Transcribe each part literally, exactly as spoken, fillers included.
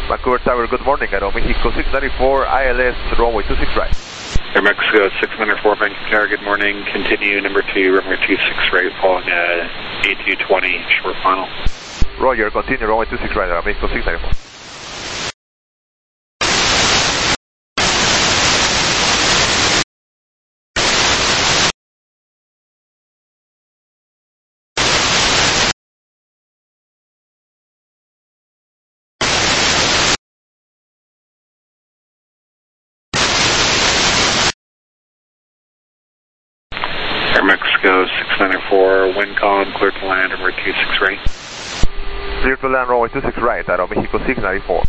Vancouver Tower, good morning. Aeromexico six ninety-four, I L S, runway two six right. Air Mexico six ninety-four, Vancouver Tower, good morning. Continue number two, runway two six right, following uh, A two twenty, short final. Roger, continue runway two six right, Aeromexico six ninety-four. Air Mexico six ninety-four, wind calm, clear to land, runway two six right. Clear to land, runway two six right, Aeromexico six ninety-four.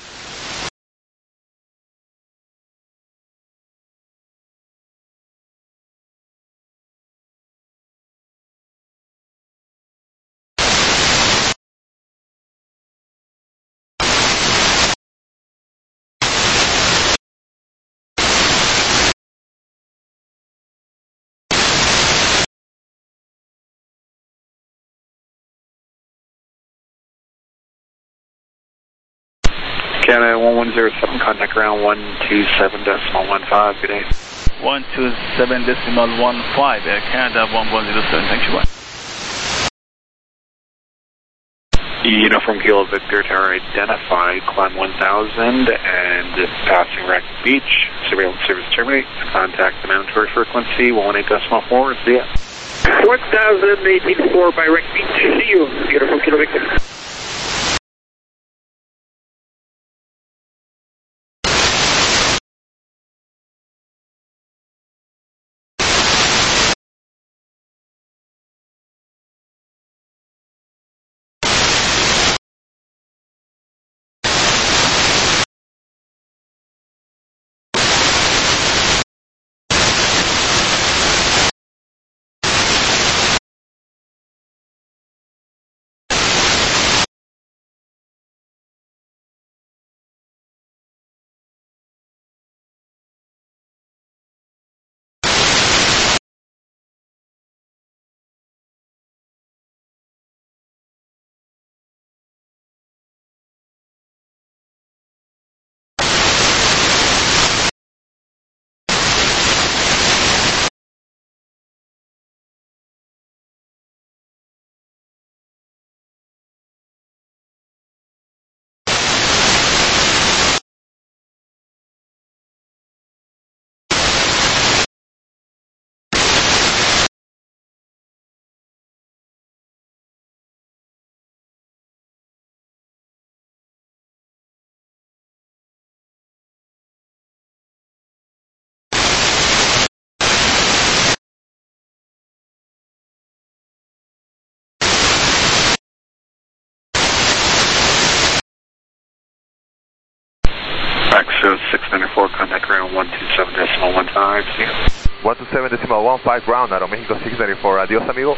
Canada one one zero seven, contact ground one two seven decimal one five, good day. one two seven decimal one five, Air Canada one one zero seven, thank you. Uniform Kilo Victor Tower identified, climb one thousand and passing Rack Beach, surveillance service terminate, contact the mandatory frequency one eight decimal four, see ya. one thousand eighteen four by Rack Beach, see you, Uniform Kilo Victor. Mexico six ninety-four, contact ground one two seven decimal one five, see ya. one two seven decimal one five ground, Aeromexico six ninety-four, adios amigo.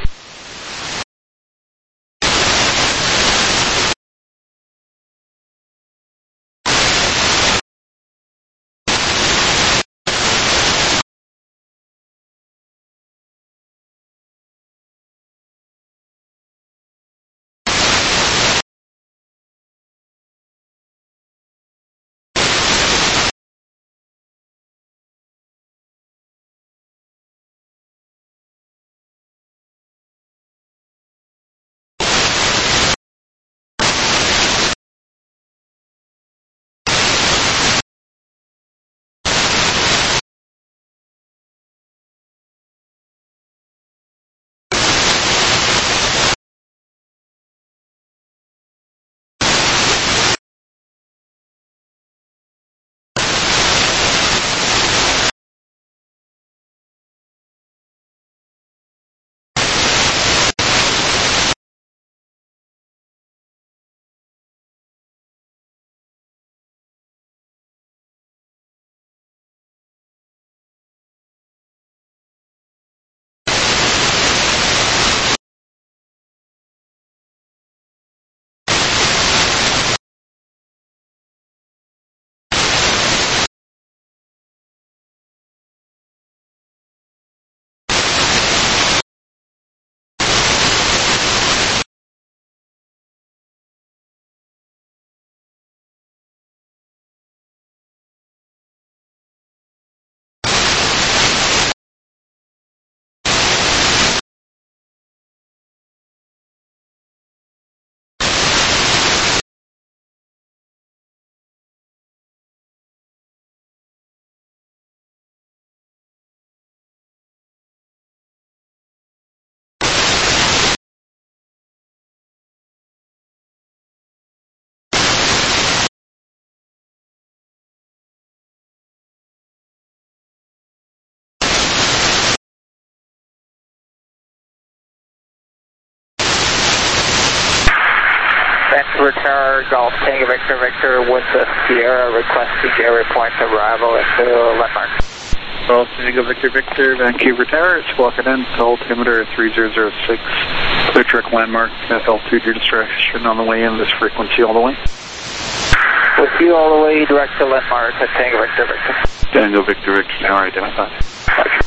Vancouver Tower, Golf Tango Victor Victor with the Sierra requesting area point arrival into landmark. Golf Tango Victor Victor, Vancouver Tower, squawking in, altimeter three zero zero six, clear direct landmark, altitude your discretion on the way in, this frequency all the way. With you all the way, direct to landmark at Tango Victor Victor. Tango Victor Victor Tower identified. Roger.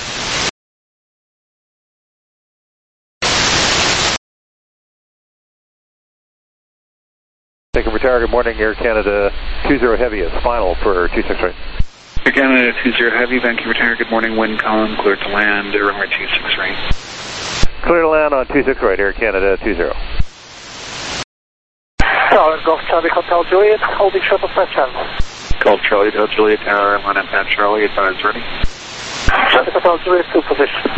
Vancouver Tower, good morning, Air Canada two zero Heavy is final for two six right. Air Canada two zero Heavy, Vancouver Tower, good morning, wind calm, clear to land, runway two six right. Clear to land on two six right, Air Canada two zero. Tower, Golf Charlie Hotel Juliet, holding short of Pat Channel. Golf Charlie Hotel Juliet Tower, line up Pat Charlie, advise ready. Charlie Hotel Juliet, two position.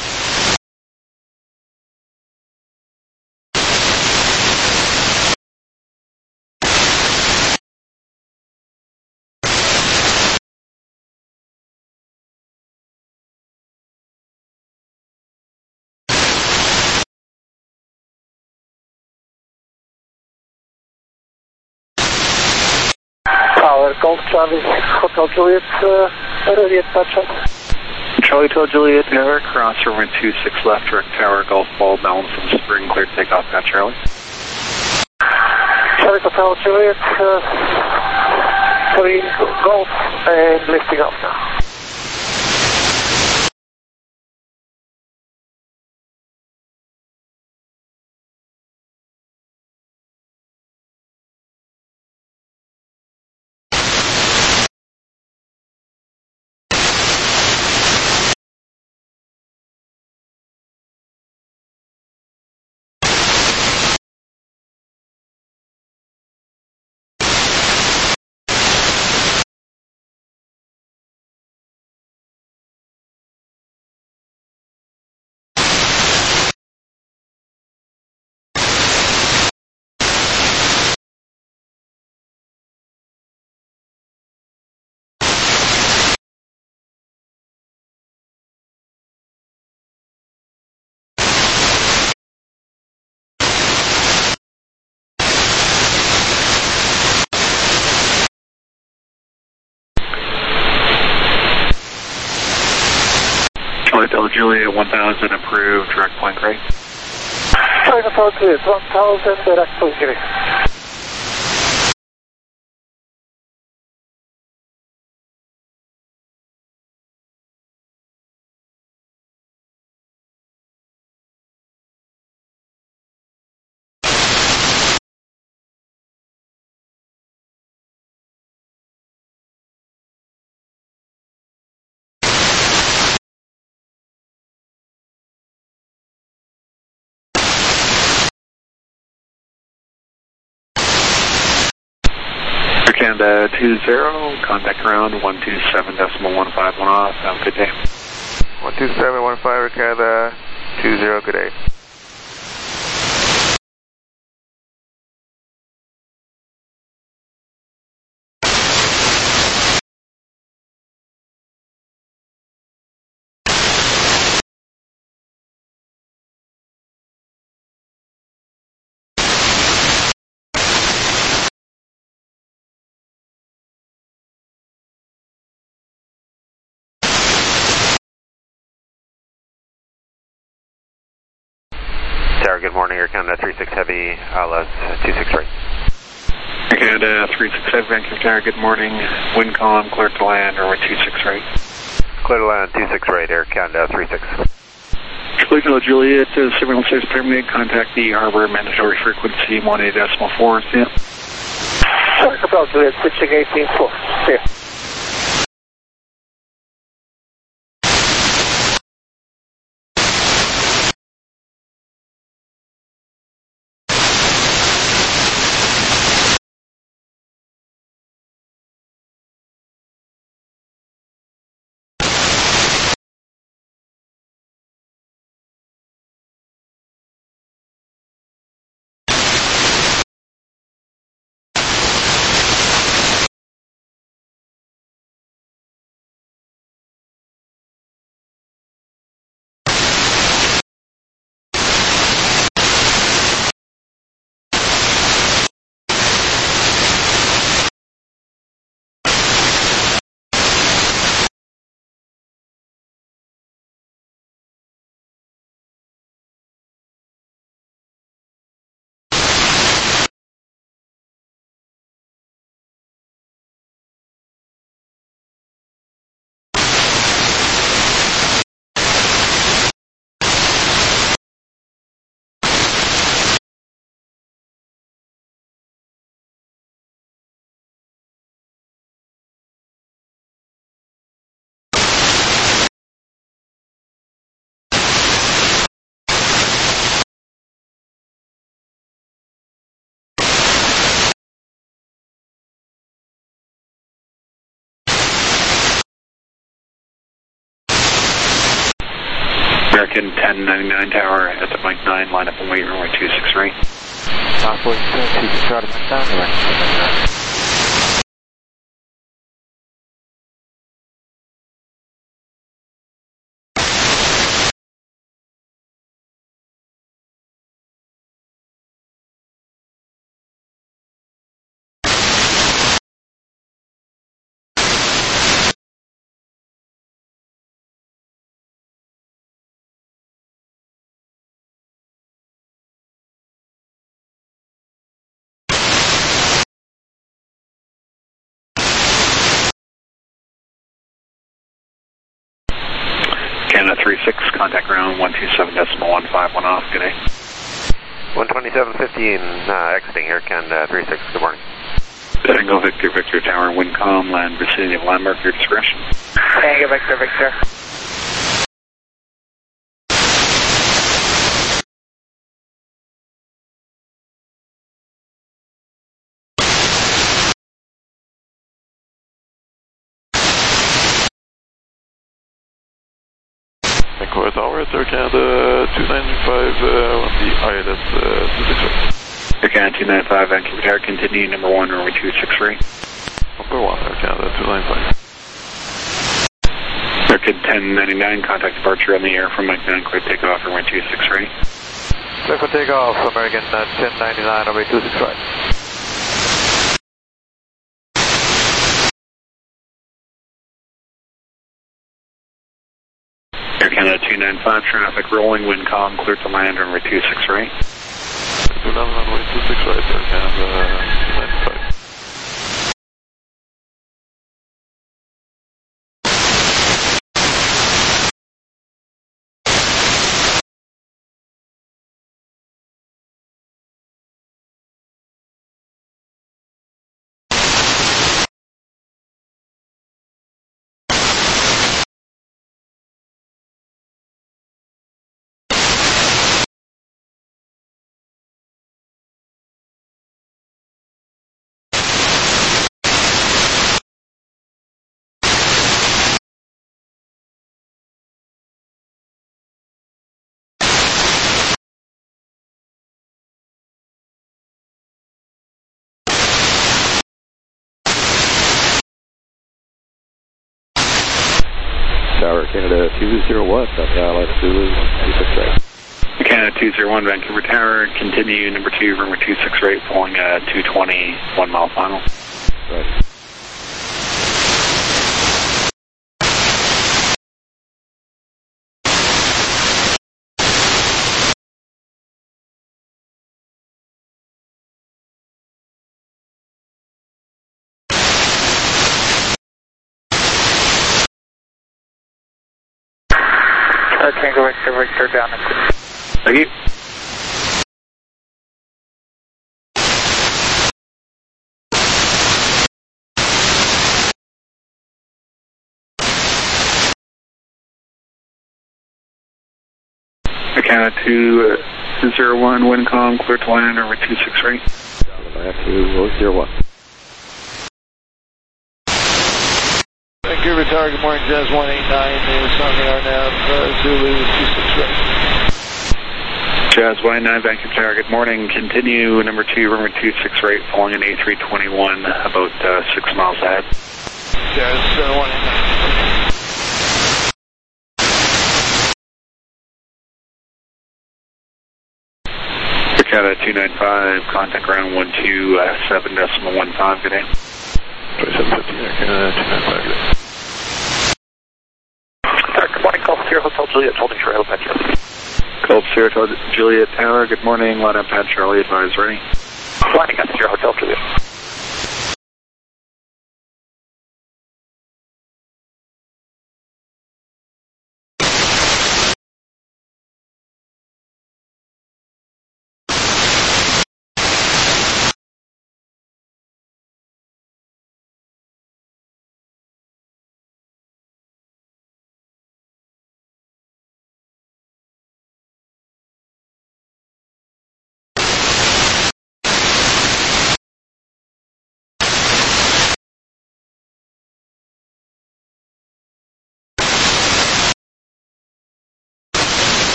Tower, Golf Charlie Hotel Juliet, uh, ready at Pat Channel. Charlie Hotel Juliet Tower, cross runway two six left, direct tower, golf ball, balance and spring, clear takeoff, Pat Charlie. Charlie Hotel Juliet, uh, three Golf and lifting off now. Charlie Hotel Juliet one thousand approved, direct point right. Charlie Hotel Juliet, one thousand, direct point right. Canada two zero, contact around one two seven decimal one five one off, have a good day. one two seven one five, Air Canada two zero, good day. Tower, good morning, Air Canada three six Heavy, Alice two six right. Air Canada three six Heavy, Vancouver Tower, good morning, wind calm, clear to land, runway two six right. Clear to land two six right, Air Canada three six. Charlie Hotel Juliet, uh, surveillance service terminated, contact the harbor, mandatory frequency one eight decimal four, see ya. Charlie Hotel Juliet, switching eighteen four, see ya. American ten ninety-nine tower at the Mike nine, line up and wait runway two six three. South Point two six Charlie Mike nine, direct. Canada three six, contact ground one two seven decimal one five one off, good day. one twenty-seven fifteen, uh, exiting here, Canada three six, good morning. Tango Victor Victor Tower, Windcom, land vicinity of landmark, your discretion. Tango Victor Victor. Vancouver Tower, Air Canada two ninety-five uh, on the I L S uh, two six three. Air Canada two ninety-five, Vancouver Tower, continue number one, runway two six three. Number one, Air Canada two ninety-five. American ten ninety-nine, contact departure on the air from Mike nine, clear takeoff, runway two six three. Clear for takeoff, American uh, ten ninety-nine, runway two six three. Air Canada two ninety-five, traffic rolling, wind calm, clear to land, runway two six three. two eleven, runway two six three, Air Canada two ninety-five. Tower, Canada two zero one, on the I L S Zulu two six three. Canada two zero one, Vancouver Tower, continue number two, runway two six three, pulling at two twenty, one mile final. Right. Tango Victor Victor down. Thank you. Air Canada two zero one, Windcom, clear to land, runway two six three. Back to zero one. Vancouver Tower, good morning, Jazz one eight nine is on the R N A V, uh, Zulu two six three. Jazz one eight nine, Vancouver Tower, good morning, continue number two, runway two six three, following an A three twenty-one, about uh, six miles ahead. Jazz uh, one eight nine. Air Canada two ninety-five, contact ground one two seven decimal one five, good day. twenty-seven fifteen, Air Canada two ninety-five, good day. Good morning, Gulf Sierra Hotel Juliet, holding Trail Petro. Gulf Sierra Hotel Juliet Tower, good morning, line up pad Charlie, advise ready. Flying at Sierra Hotel Juliet.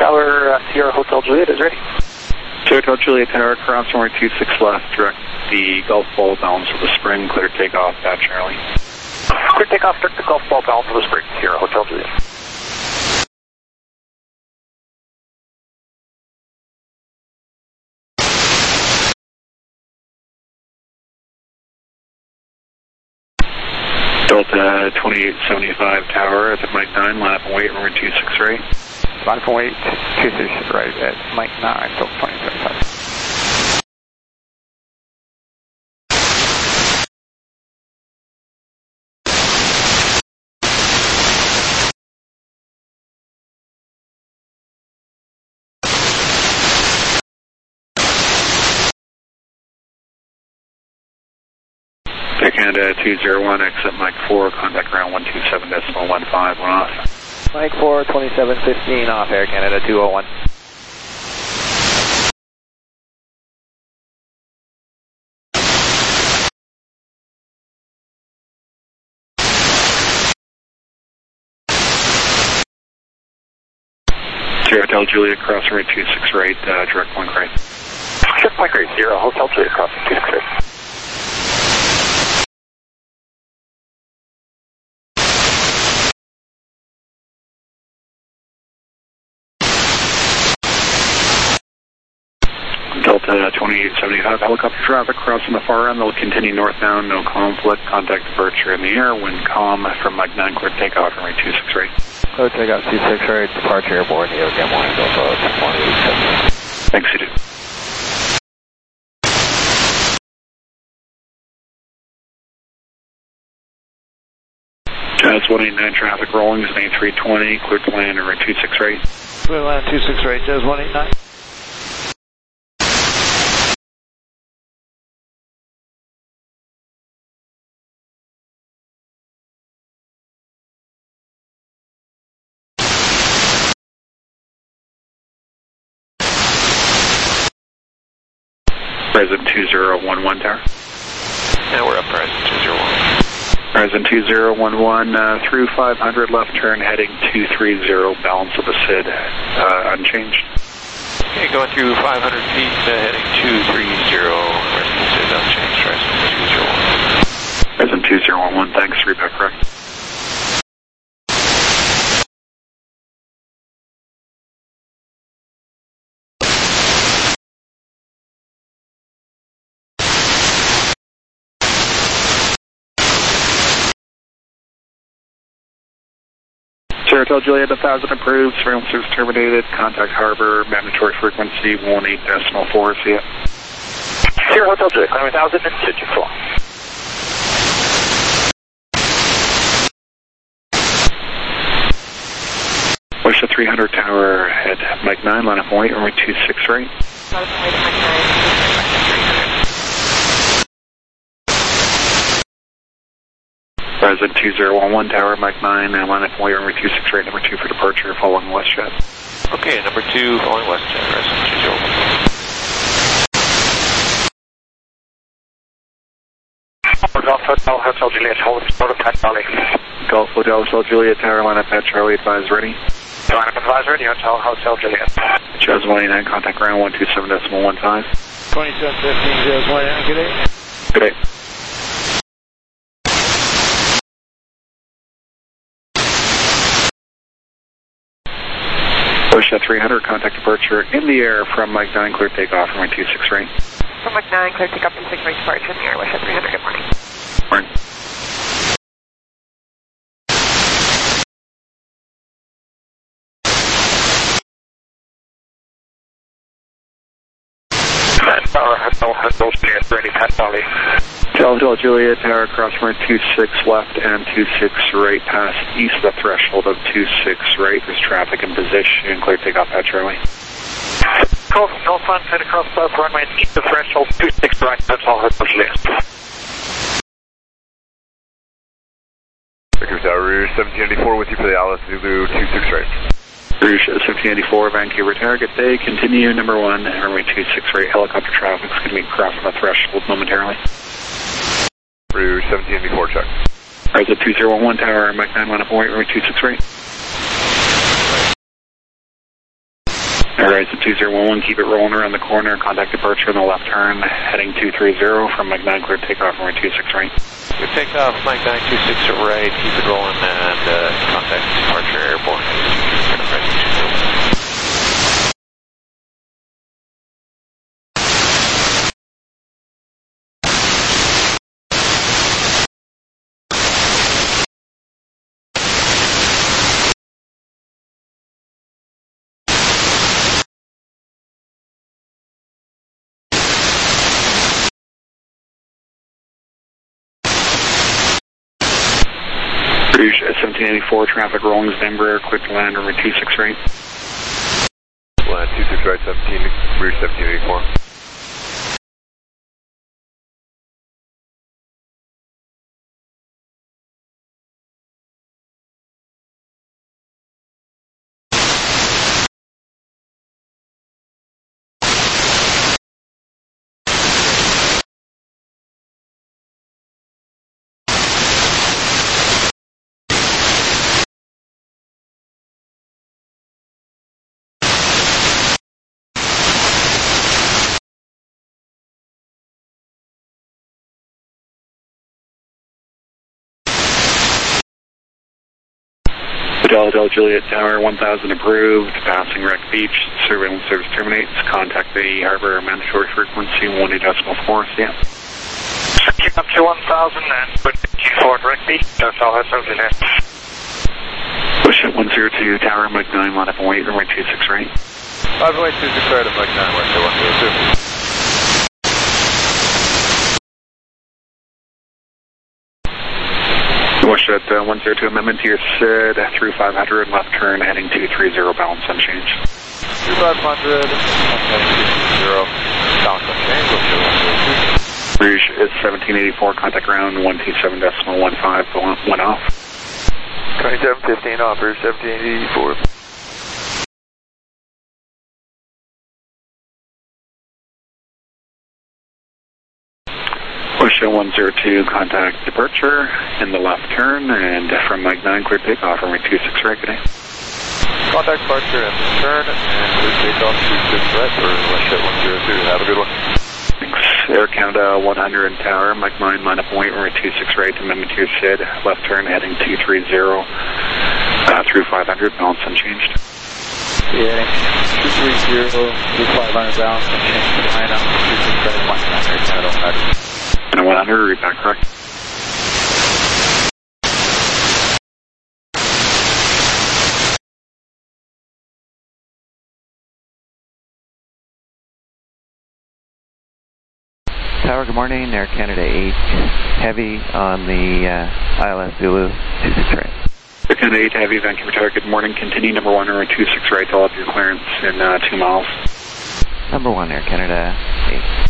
Tower, uh, Sierra Hotel Juliet is ready. Sierra Hotel Juliet Tower, cross runway two six left, direct the Gulf ball balance of the spring, clear takeoff, Pat Charlie. Clear takeoff, direct the Gulf ball balance of the spring, Sierra Hotel Juliet. Delta twenty-eight seventy-five Tower at the Mike nine, line up and wait, runway two six right. Line up and wait, two six right at Mike nine, Delta twenty seventy-five. Air Canada two zero one, exit Mike four, contact ground one two seven decimal one five, one off. Mike four, twenty-seven fifteen off, Air Canada two oh one. Sierra Hotel Juliet, cross runway two six right, uh, direct point right. Direct point right, Sierra Hotel Juliet, cross two six right. Delta twenty-eight seventy-five, helicopter traffic crossing the far end. They'll continue northbound, no conflict. Contact departure in the air. Wind calm from Mike nine, clear takeoff, runway two six right. Clear takeoff, two six right, departure airborne, Neo Gam one, Delta twenty-eight seventy-five. Thanks, you do. Jazz one eighty-nine, traffic rolling, is eight three twenty, clear to land, runway two six right. Clear land two six right, Jazz one eighty-nine. Present two zero one one Tower. Yeah, we're up Horizon two zero one. Horizon two zero one one, uh, through five hundred, left turn heading two three zero, balance of the S I D, uh, unchanged. Okay, going through five hundred feet, uh, heading two three zero, rest of the S I D unchanged, Horizon two zero one. Horizon two zero one one, thanks, reback correct. Sierra Hotel Juliet one thousand approved, surveillance service terminated, contact harbor, mandatory frequency one eight decimal four, see ya. Sierra Hotel Juliet, climb one thousand and two two four. Push the three hundred Tower, head Mike nine, line up and wait, runway two six right. Present two zero one one Tower, Mike nine, and line up and wait, runway two six right, number two for departure, following WestJet. Okay, number two, following WestJet, Horizon two zero one. Gulf Hotel, Hotel Juliet, hold of Pat Charlie. Gulf Hotel, Hotel Juliet Tower, line up Pat Charlie, advise ready. Line up advise ready, Hotel, Hotel Juliet. Jazz one eighty-nine, contact ground one two seven decimal one five. twenty-seven fifteen, Jazz one eighty-nine, good day. Good day. Push at three hundred, contact departure in the air from Mike nine, clear takeoff, runway two six right. From Mike nine, clear takeoff two six right, departure in the air, West three hundred, good morning. Morning. Tower, Hotel, Hotel Juliet, ready, Pat Charlie. Hotel Juliet Tower, cross runway two six left and two six right, past east of the threshold of two six right. There's traffic in position, clear takeoff, Pat Charlie. Coast, no front, head across south runway, east of threshold, two six right, Hotel, Hotel Juliet. Vancouver Tower, Rouge seventeen eighty-four with you for the Alice Zulu two six right. Rouge seventeen eighty-four, Vancouver Tower, good day. Continue, number one, runway two six right, helicopter traffic is going to be crossing the threshold momentarily. Rouge seventeen eighty-four, check. Horizon two zero one one Tower, Mike nine, line up and wait, runway two six right. two zero one one, keep it rolling around the corner, contact departure on the left turn, heading two three zero from Mike nine, clear takeoff, runway two six right. Clear takeoff, Mike nine two six right, keep it rolling, and uh, contact departure airborne, two three right. Rouge seventeen eighty-four, traffic rolling is Denver, clear to land, runway two six right. Land two six right, seventeen, Rouge seventeen eighty-four. Del Juliet Tower, one thousand approved, passing Wreck Beach, surveillance service terminates, contact the harbor mandatory frequency one eight decimal four, yeah. Keep up to one thousand and put Q four at Wreck Beach, that's all that's over there. Push it one zero two, Tower, Mike nine, line up and wait, runway two six right. Five way two six right at Mike nine, West one zero two. Wish at uh, one zero two, amendment to your S I D, through five hundred, left turn, heading two three zero, balance unchanged. Through five hundred, heading two three zero, balance unchanged, one zero two. Rouge is seventeen eighty-four, contact ground, one two seven decimal one five, one off. twenty-seven fifteen off, Rouge seventeen eighty-four. Push one zero two, contact departure in the left turn, and from Mike nine, clear takeoff, runway two six right, good day. Contact departure and turn, and clear takeoff two six right for Westjet one zero two. Have a good one. Thanks. Air Canada one hundred Tower, Mike nine, line up and wait, runway two six right, amendment to your S I D, left turn, heading two three zero, uh, through five hundred, balance unchanged. Yeah, two three zero, through five hundred, balance unchanged, line up, two six right, Mike nine, Air Canada one hundred. And one hundred, read back correct. Tower, good morning, Air Canada eight, heavy on the uh, I L S Zulu two six right. Air Canada eight, heavy, Vancouver Tower, good morning, continue number one, runway two six right, all of your clearance in uh, two miles. Number one, Air Canada eight.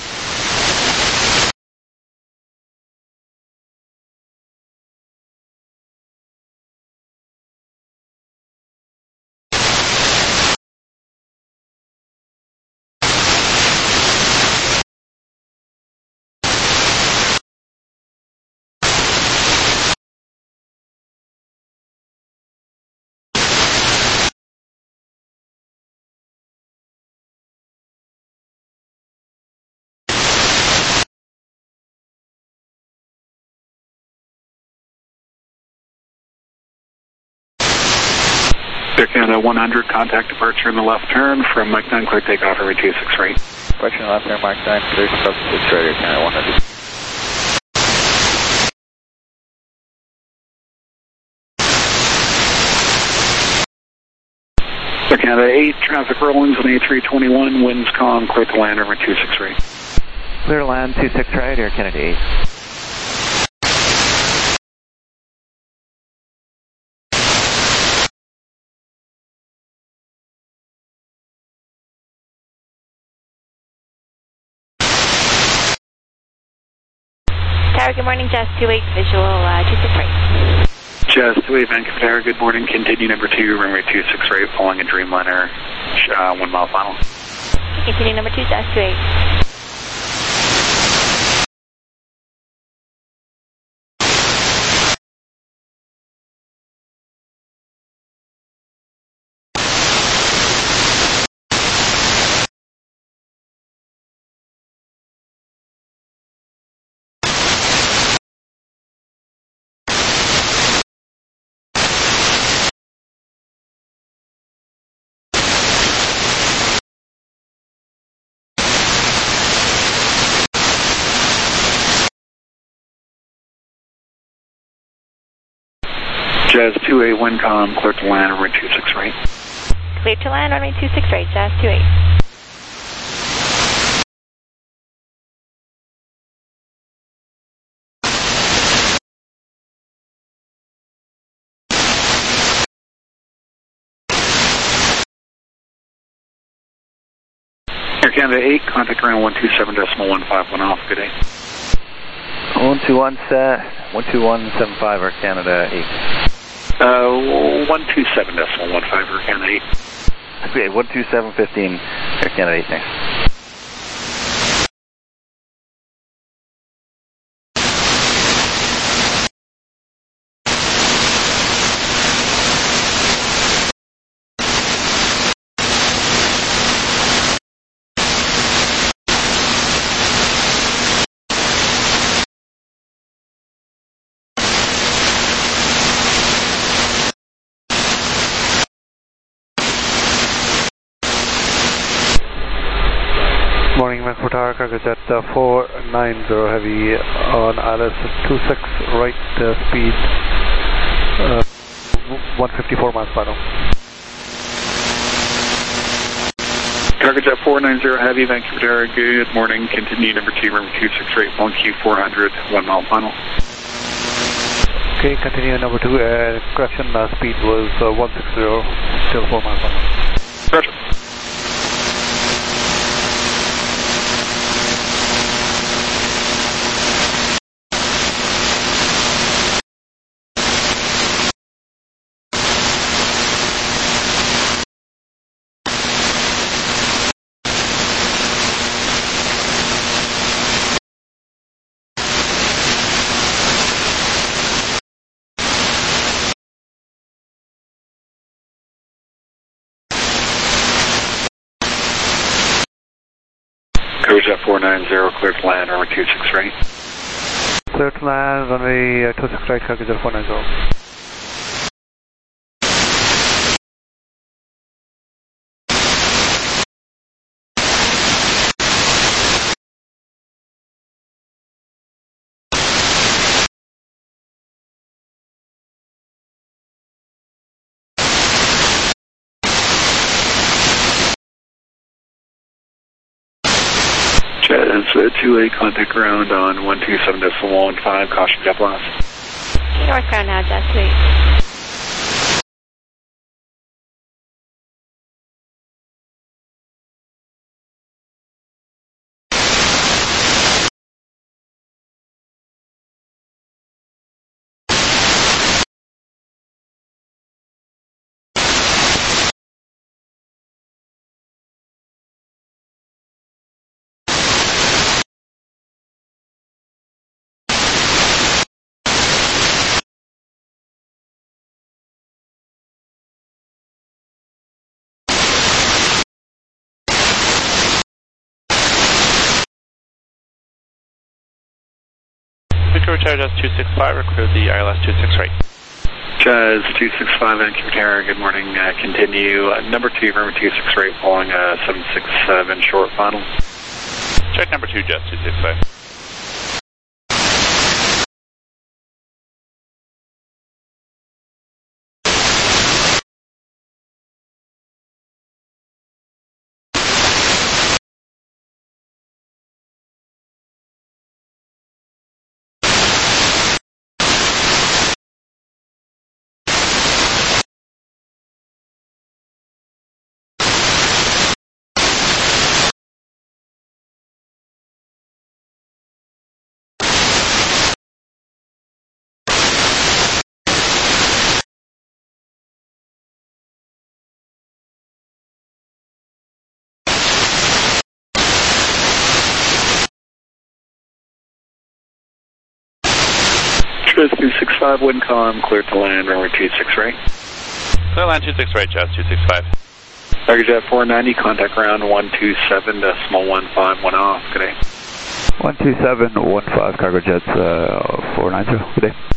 Air Canada one hundred, contact departure in the left turn from Mike nine, clear takeoff, runway two six right. Departure left turn, Mike nine, clear sub six right, Air Canada one hundred. Air Canada eight, traffic rollings on A three twenty-one, winds calm, clear to land, runway two six right. Clear to land two six right, Air Canada eight. Tower, good morning, Jazz two eight, visual uh, two six right. Jazz two eight, Vancouver Tower, good morning, continue number two, runway two six right, following a Dreamliner, uh, one mile final. Continue number two, Jazz two eight. Jazz two eight, Windcom, clear to land, runway two six right. Clear to land, runway two six right, Jazz two eight. Air Canada eight, contact ground one two seven decimal one five one off, good day. one two one seven five, Air Canada eight. Uh, one two seven decimal one five, Air Canada eight. Okay, one two seven fifteen, Air Canada eight, thanks. Morning, Vancouver Tower, cargo jet uh, four nine zero heavy on I L S two six right, uh, speed uh, one fifty-four miles per hour. Cargo jet four nine zero heavy, Vancouver Tower, good morning, continue number two, runway two six right, one Q four hundred, one mile final. Okay, continue number two, uh, correction, uh, speed was uh, one sixty, still four miles per hour. Roger. Cargo jet four nine zero, clear to land, runway two six right. Clear to land, runway uh, two six right, cargo jet four nine zero. Jazz uh, two eight, contact ground on one two seven decimal one five, caution jet blast. North ground now, Jazz two eight. Vancouver Tower, Jazz two six five, recruit the I L S two six right. Jazz two six five, Vancouver Tower, good morning, uh, continue, uh, number two, runway two six right, following uh, seven six seven short final. Check number two, Jazz two six five. Jazz two six five, Windcom, clear to land, runway two six right. Clear land two six right, Jazz two six five. Cargo jet four ninety, contact ground one two seven decimal one five one off, good day. one two seven one five, cargo jets uh, four nine zero, good day.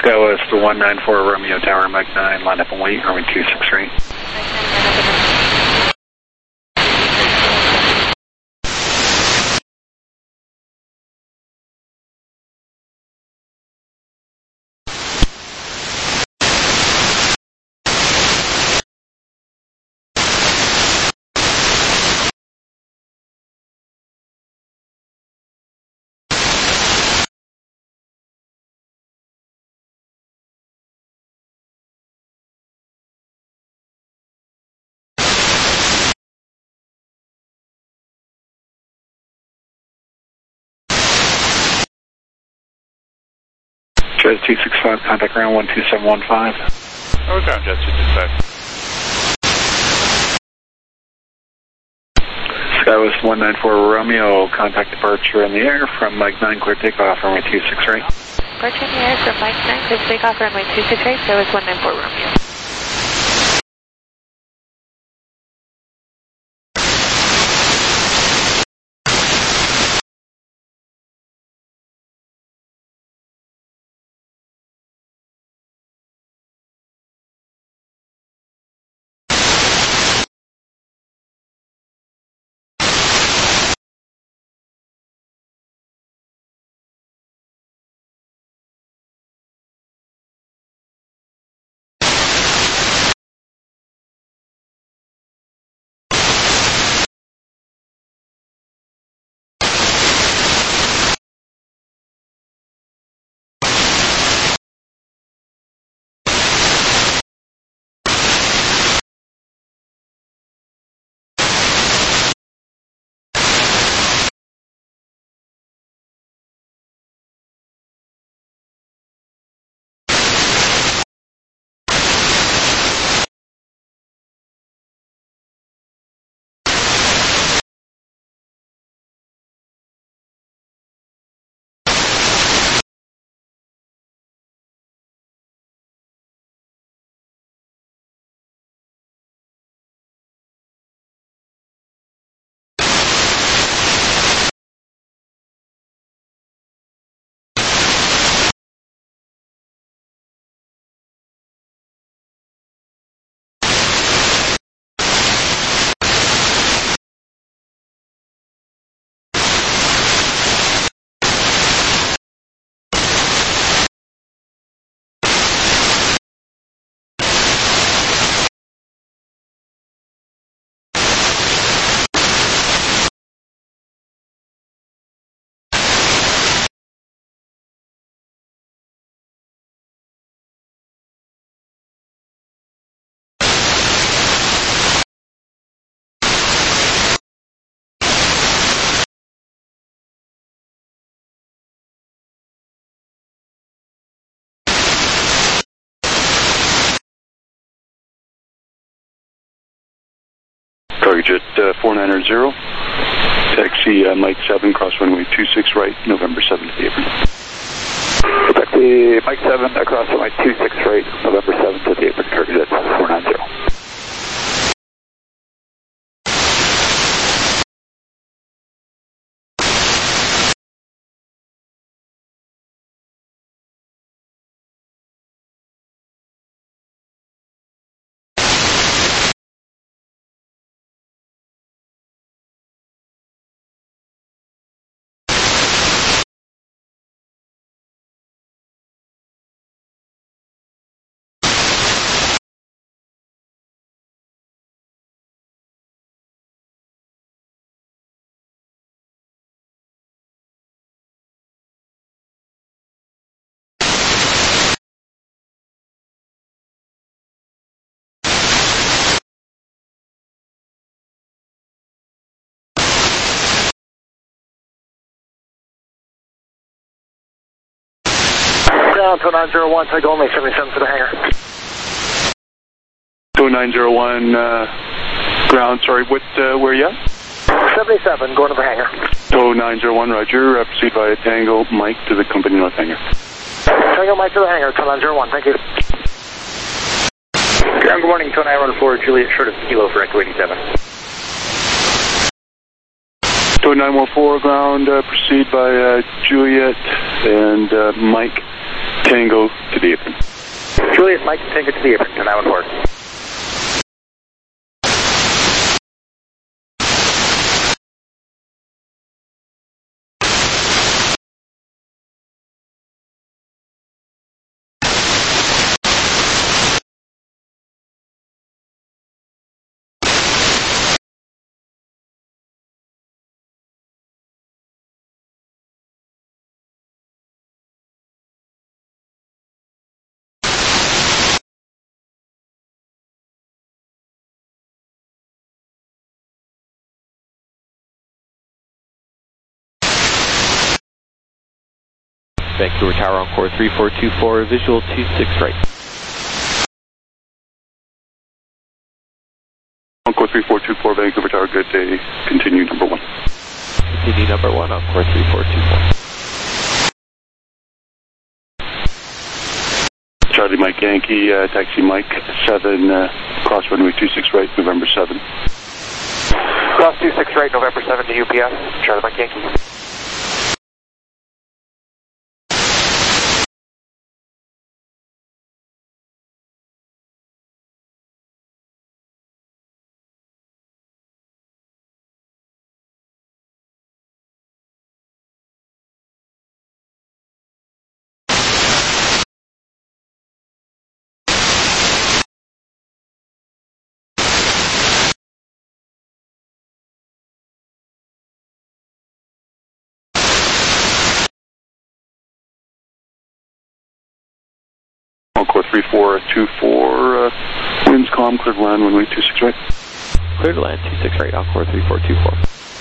Skywest to one nine four Romeo Tower, Mike nine, line up and wait, runway two six right. Jet two six five, contact ground one two seven one five. Over ground, Jet two six five. Skywest one nine four Romeo, contact departure in the air from Mike nine, clear takeoff, runway two six right. Departure in the air from Mike nine, clear takeoff, runway two six right, Skywest one nine four Romeo. Target uh, four nine zero, taxi uh, Mike seven, cross runway two six right, November seventh to the apron. Taxi Mike seven, across runway two six right, November seventh to the apron, target four nine zero. Ground two nine zero one, take only seventy-seven to the hangar. two nine zero one, uh, ground, sorry, what, uh, where are you at? seventy-seven, going to the hangar. two nine zero one, roger, uh, proceed via Tango, Mike to the company north hangar. Tango Mike to the hangar, two nine zero one, thank you. Ground, good morning, two nine one four, Juliet, short of kilo for Echo eighty-seven. two nine one four, ground, uh, proceed by uh, Juliet and uh, Mike Tango to the apron. Juliet Mike, Tango to the apron, ten nine one four. Vancouver Tower, Encore three four two four, visual two six right. Encore three four two four, Vancouver Tower, good day. Continue number one. Continue number one, Encore three four two four. Charlie Mike Yankee, uh, taxi Mike seven, uh, cross runway two six right, November seven. Cross two six right, November seven to U P S, Charlie Mike Yankee. Encore three four two four, uh, winds calm, clear to land, runway two six right. Clear to land two six right, Encore three four two four.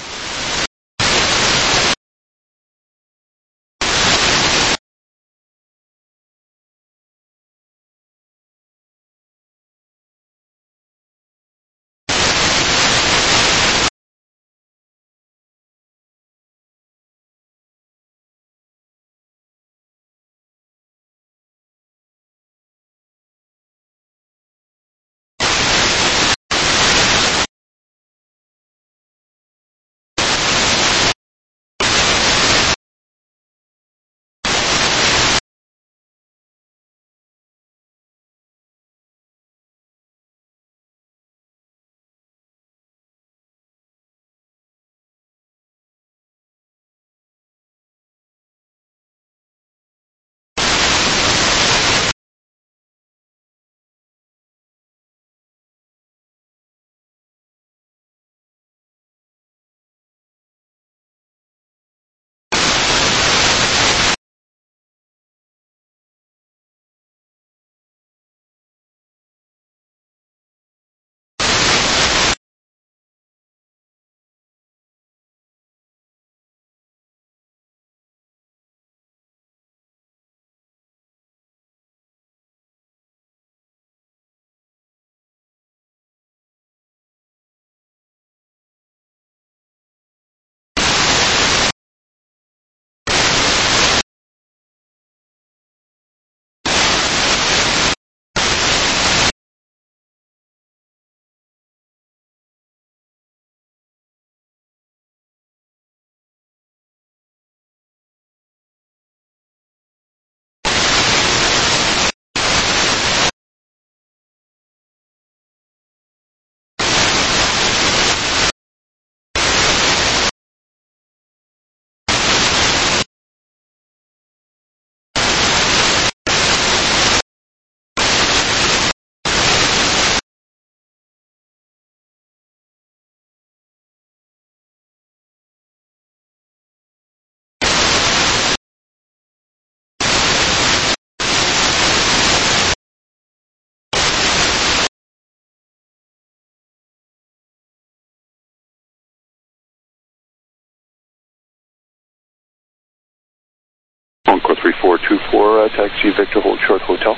Encore three four two four, uh, taxi Victor, hold short hotel.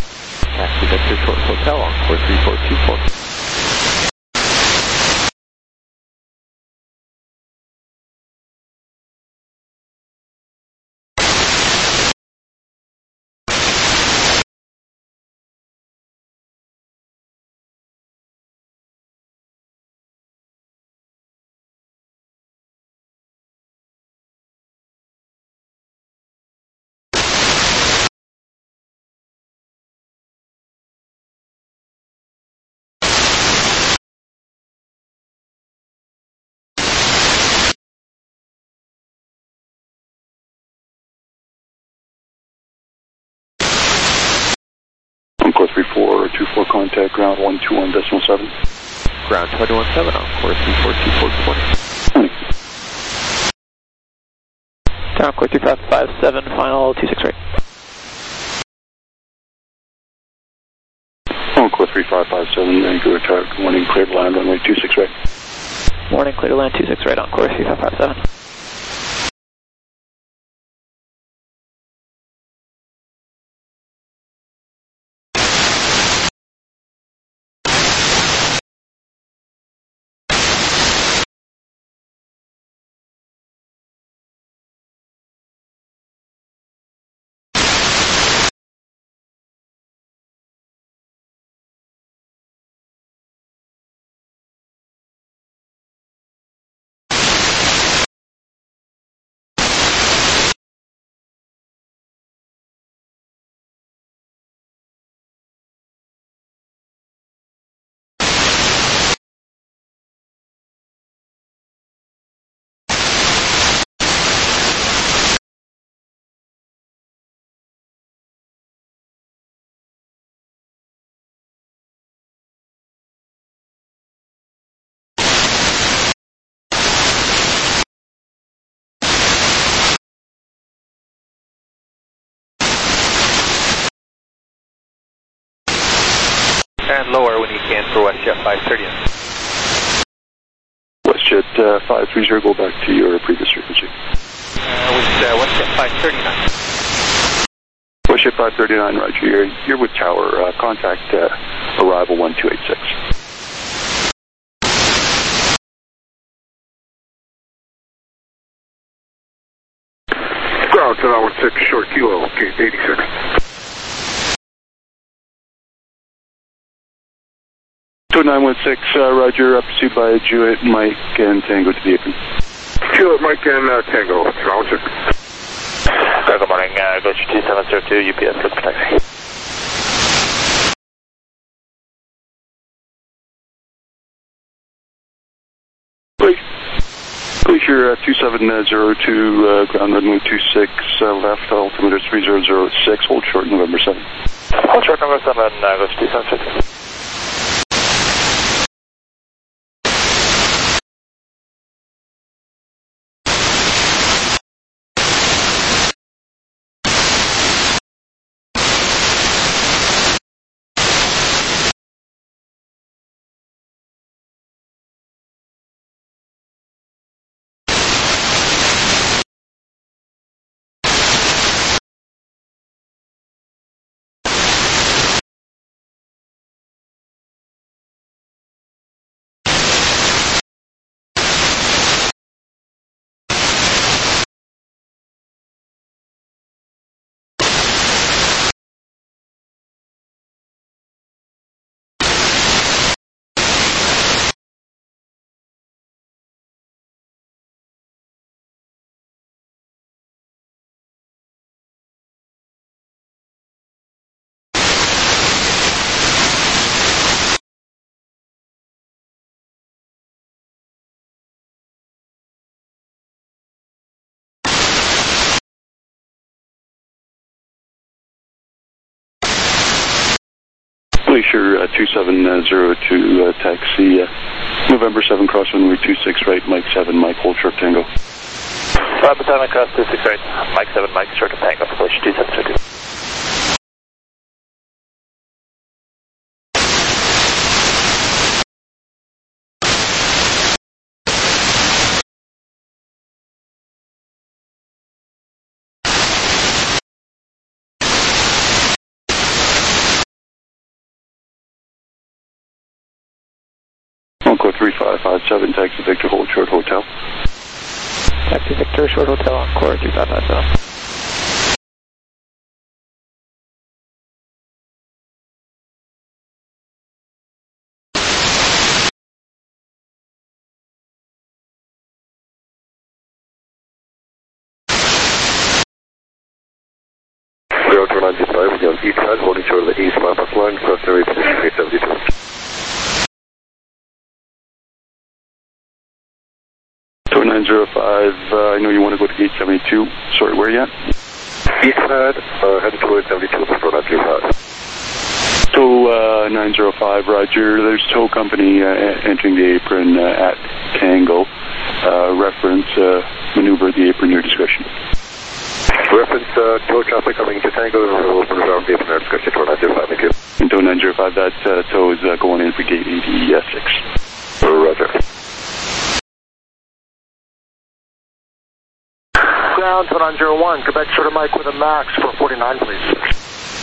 Taxi Victor, short hotel, Encore three four two four. three four two four, contact ground one two one decimal seven. Ground two one seven on course three four two four twenty. Town Core three five five seven, final two six right. Encore three five five seven, Vancouver Tower, morning, clear to land, runway two six right. Morning, clear to land two six right on course three five five seven. And lower when you can for WestJet five thirty. WestJet uh, five three zero, go back to your previous frequency. Uh, with uh, WestJet five thirty-nine. WestJet five thirty-nine, roger. You're, you're with Tower. Uh, contact uh, arrival one two eight six. Ground to one six, short kilo, gate eighty-six. two nine one six, uh, roger, up to by Jewett, Mike, and Tango to the Apron. Jewett, Mike, and uh, Tango, two nine one six. Uh, good morning, uh, Ghost two seven zero two, U P S, look for taxi. Please. Glacier uh, two seven zero two, uh, ground runway two six, uh, left, altimeter three zero zero six, hold short November seven. Hold short November seven, uh, Ghost two seven zero two. Glacier uh, two seven zero two, uh, taxi, uh, November seven, cross runway two six right, Mike seven, Mike, hold short Tango. November seven, cross two six right, Mike seven, Mike, short of Tango, Glacier two seven zero two. Encore three five five seven, taxi Victor, hold short hotel. Taxi Victor, short hotel on core three five five seven. Ground two nine five, we have east side, holding short of the east bypass line, cross area position three seventy-two. two nine zero five, uh, I know you want to go to gate seventy-two. Sorry, where are you at? East side, uh, heading towards seventy-two, before that two five. Tow uh, nine zero five, Roger. There's tow company uh, entering the apron uh, at Tango. Uh, reference uh, maneuver the apron, your discretion. Reference uh, tow traffic coming to Tango. Open around the apron, our discretion, tow nine zero five, thank you. In tow nine zero five, that uh, tow is uh, going in for gate eighty-six. Roger. Ground to nine zero one, Quebec shorter Mike with a max for forty-nine, please.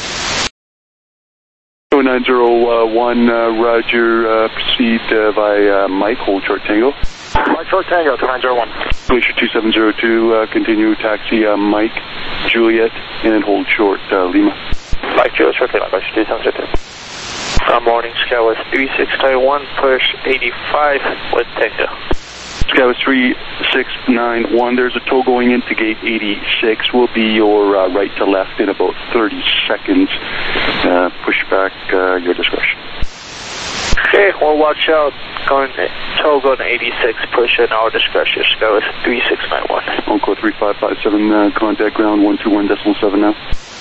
Tow nine zero one, uh, Roger, uh, proceed uh, by uh, Mike, hold short Tango. Mike short Tango to nine zero one. Glacier two seven zero two, uh, continue taxi uh, Mike, Juliet, and hold short uh, Lima. Mike Juliet, short Lima, Glacier two seven zero two. Uh, morning, Skywest three six one, push eighty-five with Tango. Skywest three six nine one, there's a tow going into gate eighty-six. Will be your uh, right to left in about thirty seconds. Uh, push back, uh, your discretion. Okay, well, watch out. Going tow going to eighty-six, push at our discretion. Skywest three six nine one. Uncle three five five seven, uh, contact ground one two one decimal seven now.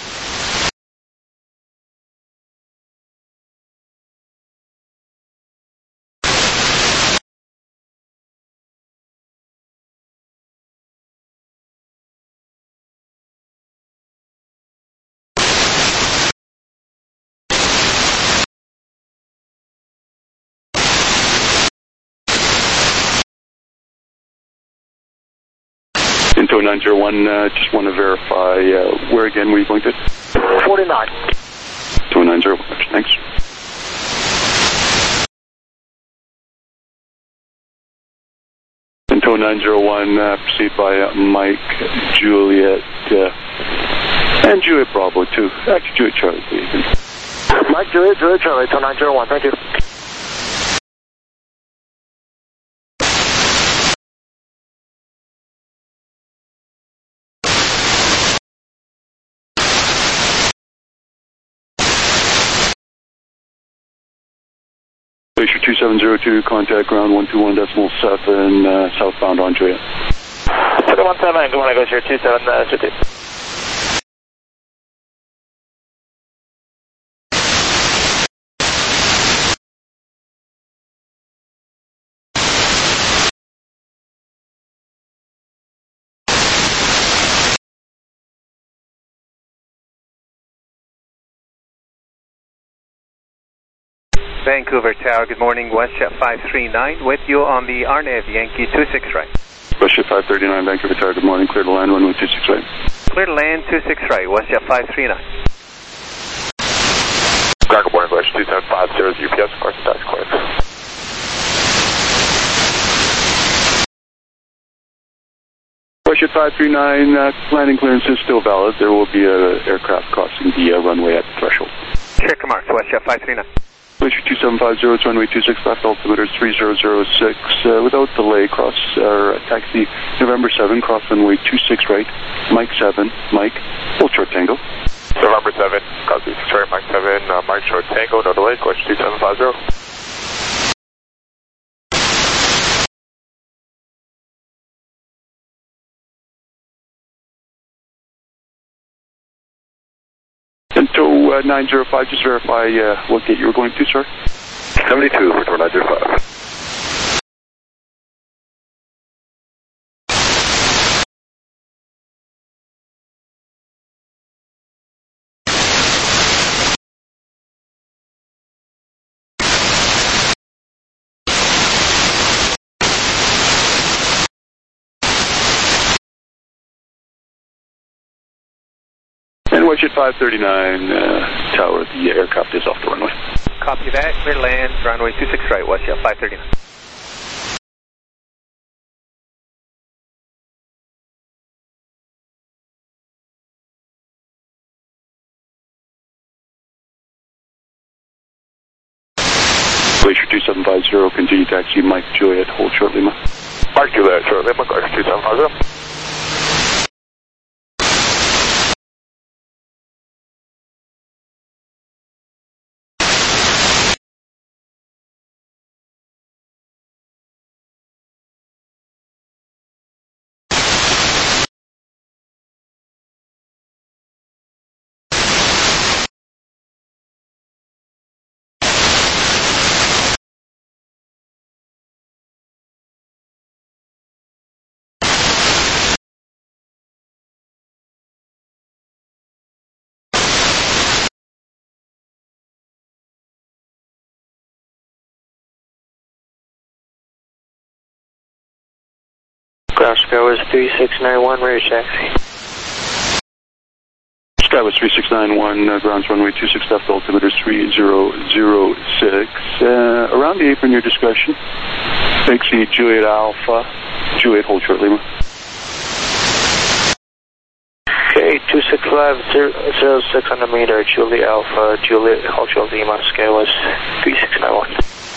Into nine zero one, uh, just want to verify uh, where again were you going to? forty-nine. To nine zero one, thanks. Into nine zero one, uh, proceed by uh, Mike, Juliet, uh, and Juliet Bravo too. Actually, Juliet Charlie, please. Mike Juliet, Juliet Charlie to nine zero one, thank you. Glacier two seven zero two, contact ground one two one decimal seven, uh, southbound on Juliet. seven one seven, good morning, Glacier two seven zero two. Vancouver Tower, good morning, WestJet five three nine, with you on the R N A V Yankee two six right. WestJet five thirty-nine, Vancouver Tower, good morning, clear to land, runway two six right. Clear to land, two six right, WestJet five three nine. Good morning, Glacier two seven five zero, U P S, course, that's clear. WestJet five three nine, uh, landing clearance is still valid. There will be an aircraft crossing the uh, runway at the threshold. Check marks, WestJet five three nine. Glacier two seven five zero, it's runway two six left, altimeter three zero zero six. Uh, without delay, cross, uh, taxi November seven, cross runway two six right, Mike seven, Mike, hold short Tango. November seven, cross two six right, Mike seven, uh, Mike short Tango, no delay, Glacier two seven five zero. Into uh, nine zero five, just verify uh, what gate you were going to, sir. seventy-two, return nine zero five. And WestJet five thirty-nine, uh, tower, the aircraft is off the runway. Copy that, clear to land, runway two six right, WestJet five thirty-nine. Glacier two seven five zero, continue taxi, Mike Juliet, hold short Lima. Mike Juliet, short Lima, Glacier two seven five zero. Ground Skywest three six nine one, rear taxi. Skywest three six nine one, uh, grounds runway two six left, altimeter three zero zero six. Uh, around the apron, your discretion. Taxi Juliet Alpha, Juliet, hold short, Lima. Okay, two six five zero six on the meter, Juliet Alpha, Juliet, hold short, Lima, Skywest three six nine one.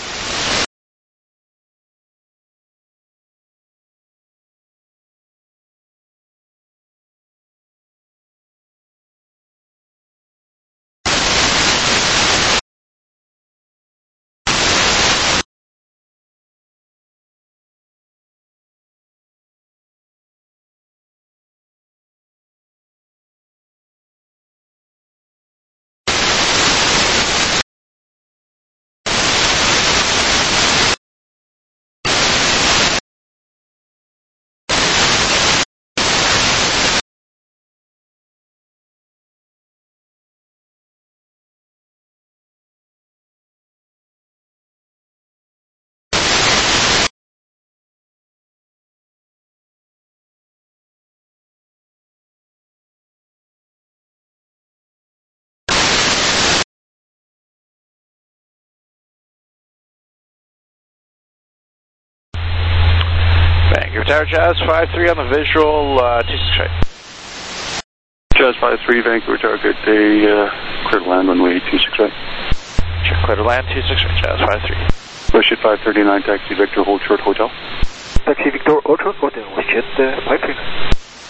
Vancouver Tower, Jazz five three on the visual, uh, two six right. Jazz five three, Vancouver Tower, good day, uh, clear to land runway two six right. Check clear to land, two six right, Jazz five three. WestJet five thirty-nine, taxi Victor, hold short, hotel. Taxi Victor, hold short, hotel, WestJet uh, five three nine.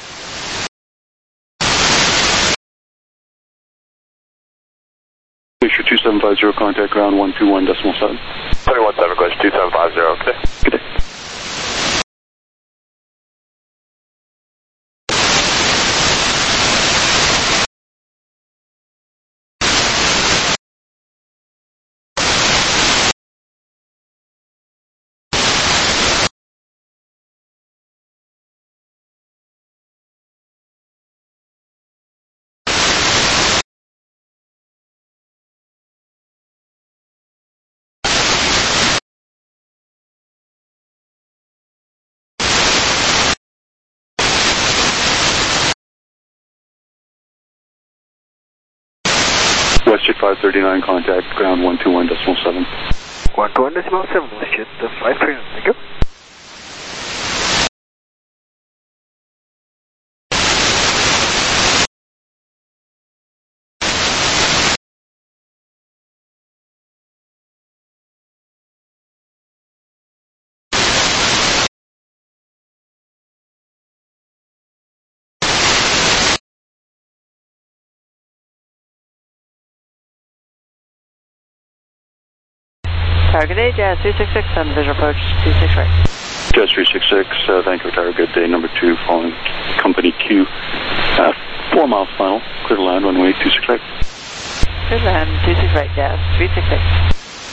Fisher two seven five zero, contact ground one two one decimal seven. three one seven, question two seven five zero, okay. Good day. WestJet five thirty-nine, contact ground one two one decimal seven. one two one decimal seven, WestJet uh, five three nine, thank you. Target A, Jazz three six six on visual approach two six right. Jazz three six six, uh, Vancouver Tower, good day, number two, following company Q. Uh, four miles final, clear to land, runway two six right. Clear to land, two six right, Jazz three six six.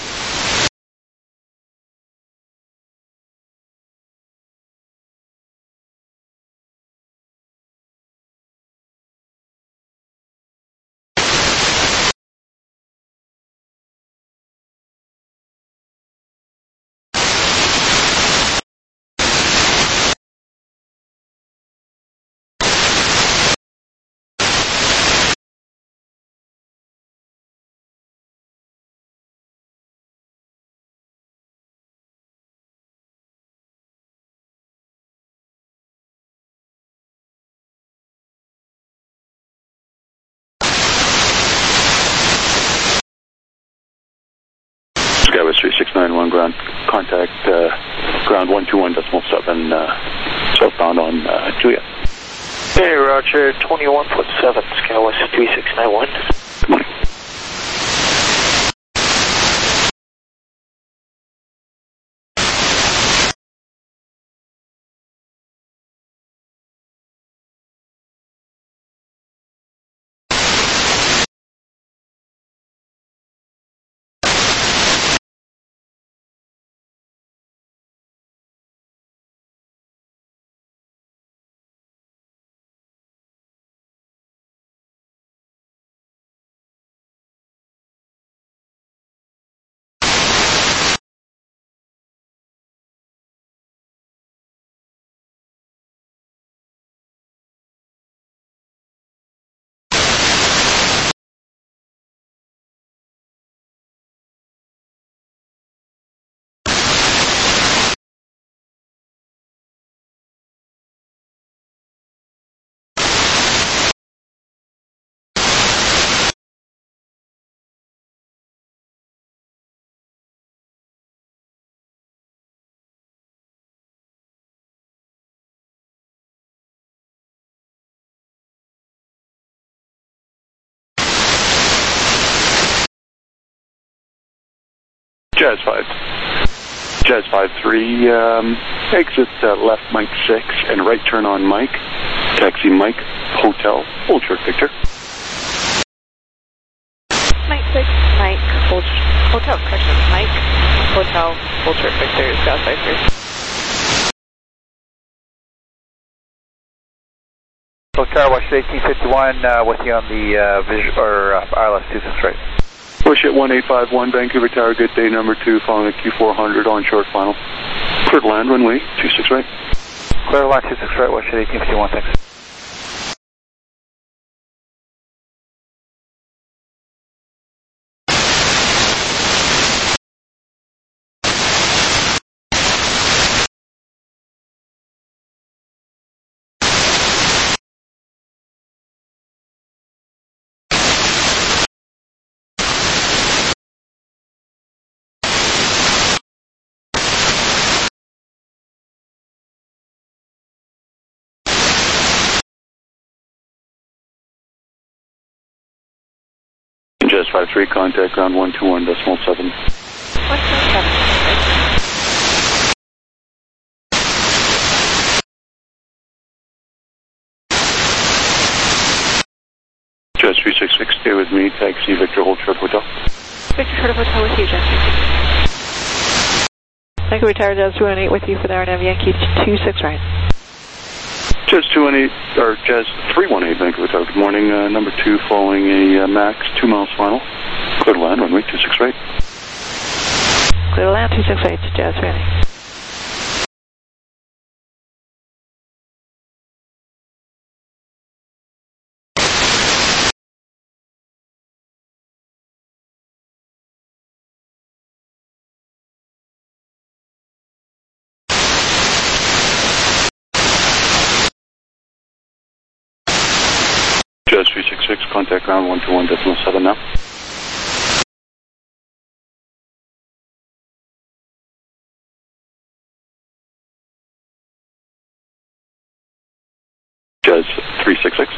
Skywest three six nine one, ground, contact uh, ground one two one decimal seven, uh, southbound on uh, Juliet. Hey, Roger, twenty-one foot seven, Skywest three six nine one. Good morning. Jazz five. Jazz five three, um, exit uh, left Mike six and right turn on Mike. Taxi Mike, Hotel, hold short Victor. Mike six, Mike, hold, Hotel, correction, Mike, Hotel, hold short Victor, Jazz five three. Hotel, watch eighteen fifty-one, uh, with you on the uh, visual, or uh, I L S two six right. Push at one eight five one, Vancouver Tower, good day number two, following the Q four hundred on short final. Clear to land, runway two six right. Clear to land two six right, watch at eighteen fifty-one, thanks. Jazz five three, contact ground one two one decimal seven. one two seven, Jazz three six six, stay with me, taxi Victor, hold short Hotel. Victor, short of Hotel with you, Jazz. Vancouver Tower, Jazz two one eight with you for the R N A V Yankee two six right. Jazz two one eight, or Jazz three one eight, Vancouver Tower, good morning, uh, number two, following a uh, max, two miles final. Clear to land, runway two six right. Clear to land two six eight, Jazz three one eight. Jazz three six six, contact ground one two one decimal seven now. Jazz three six six.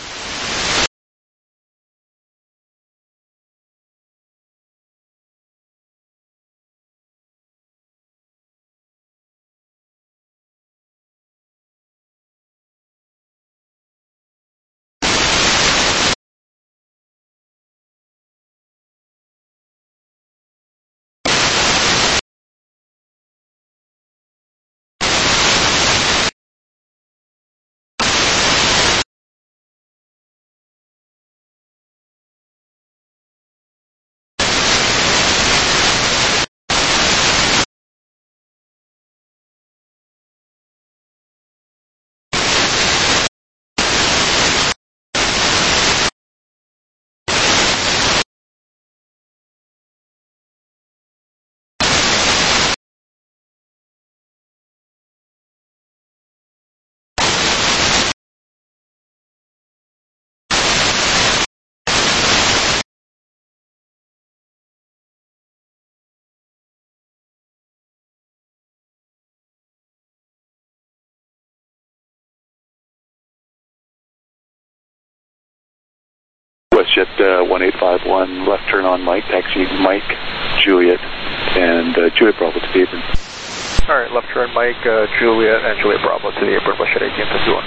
WestJet uh, one eight five one, left turn on Mike, taxi Mike, Juliet, and uh, Juliet Bravo to the apron. Alright, left turn Mike, uh, Juliet, and Juliet Bravo to the apron, WestJet eighteen fifty-one.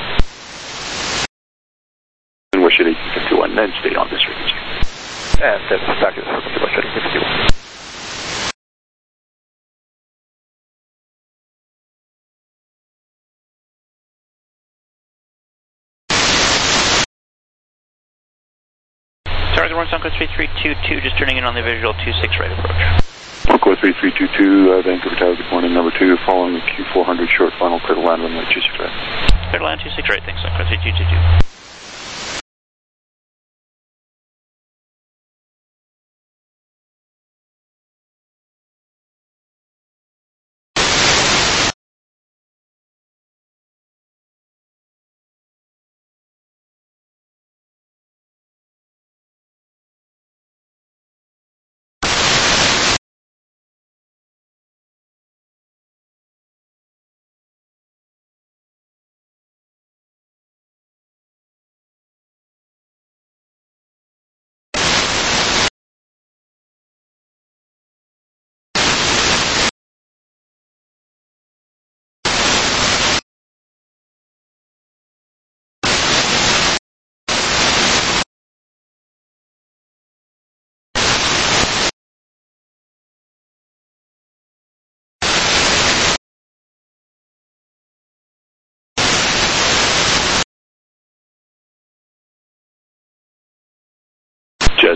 And WestJet eighteen fifty-one, then stay on this frequency. And then back to this frequency, WestJet eighteen fifty-one. Target one Sunco three three two two, just turning in on the visual two six right approach. Sunco three three two two, uh, Vancouver Tower, good morning, number two, following the Q four hundred short final, clear to land runway two six right. Clear to land two six right, thanks Sunco three two two two.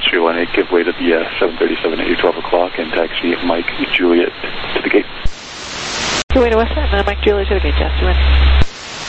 Jazz three one eight, give way to the uh, seven thirty-seven at your twelve o'clock and taxi Mike Juliet to the gate. Give way to West End, and Mike Juliet to the gate, Jazz two one eight.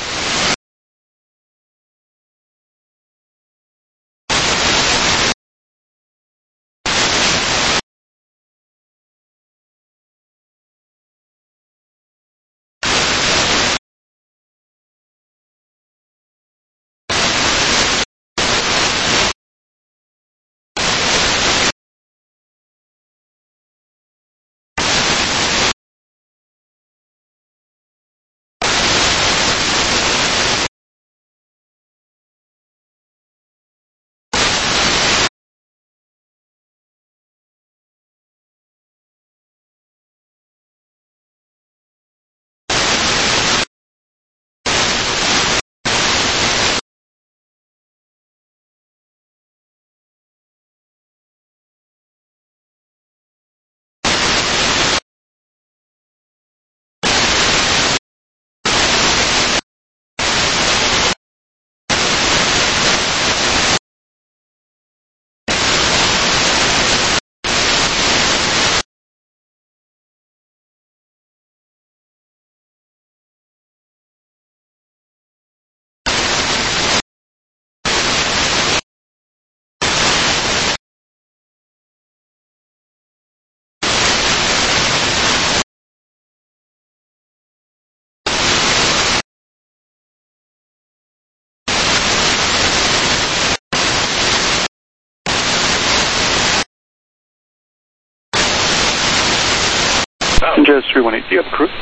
Jazz three one eight, do you have a crew?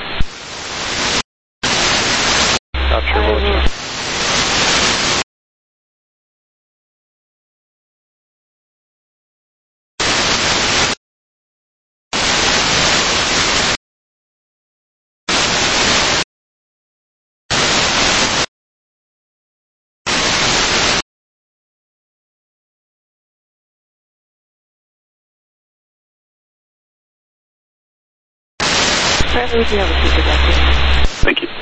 Not sure what was that. Apparently we do have a speaker back here. Thank you.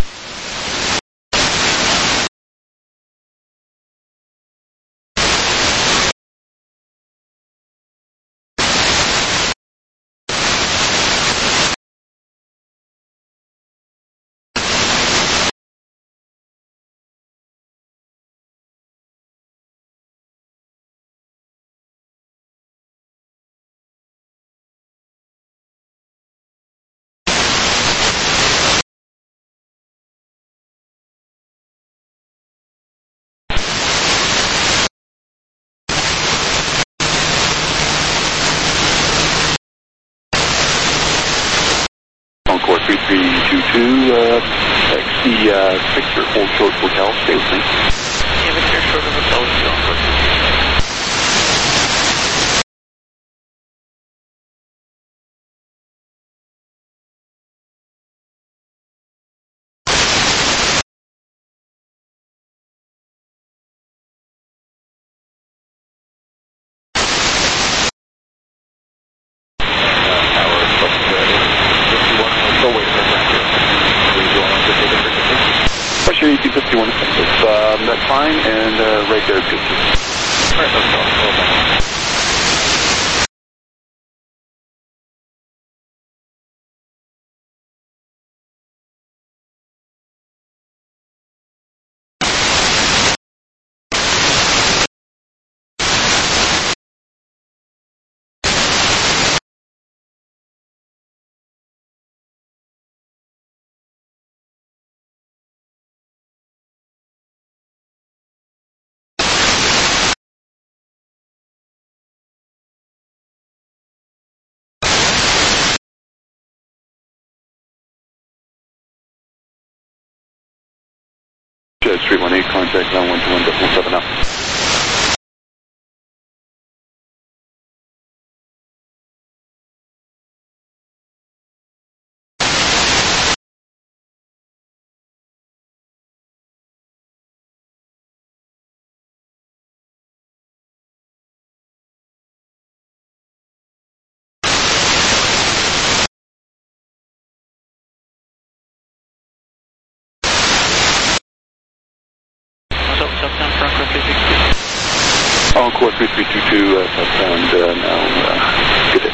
Encore three three two two, uh, taxi uh, Victor Old Short Hotel, stay with me. Yeah, Victor Short Hotel is on course three three two. eighteen fifty-one, um, that's fine, and uh, right there is good. All right, let's go. Jazz three one eight, contact nine one two one point seven up. Southbound Franco three six. On course three three two two, uh, southbound uh, now. Uh, good day.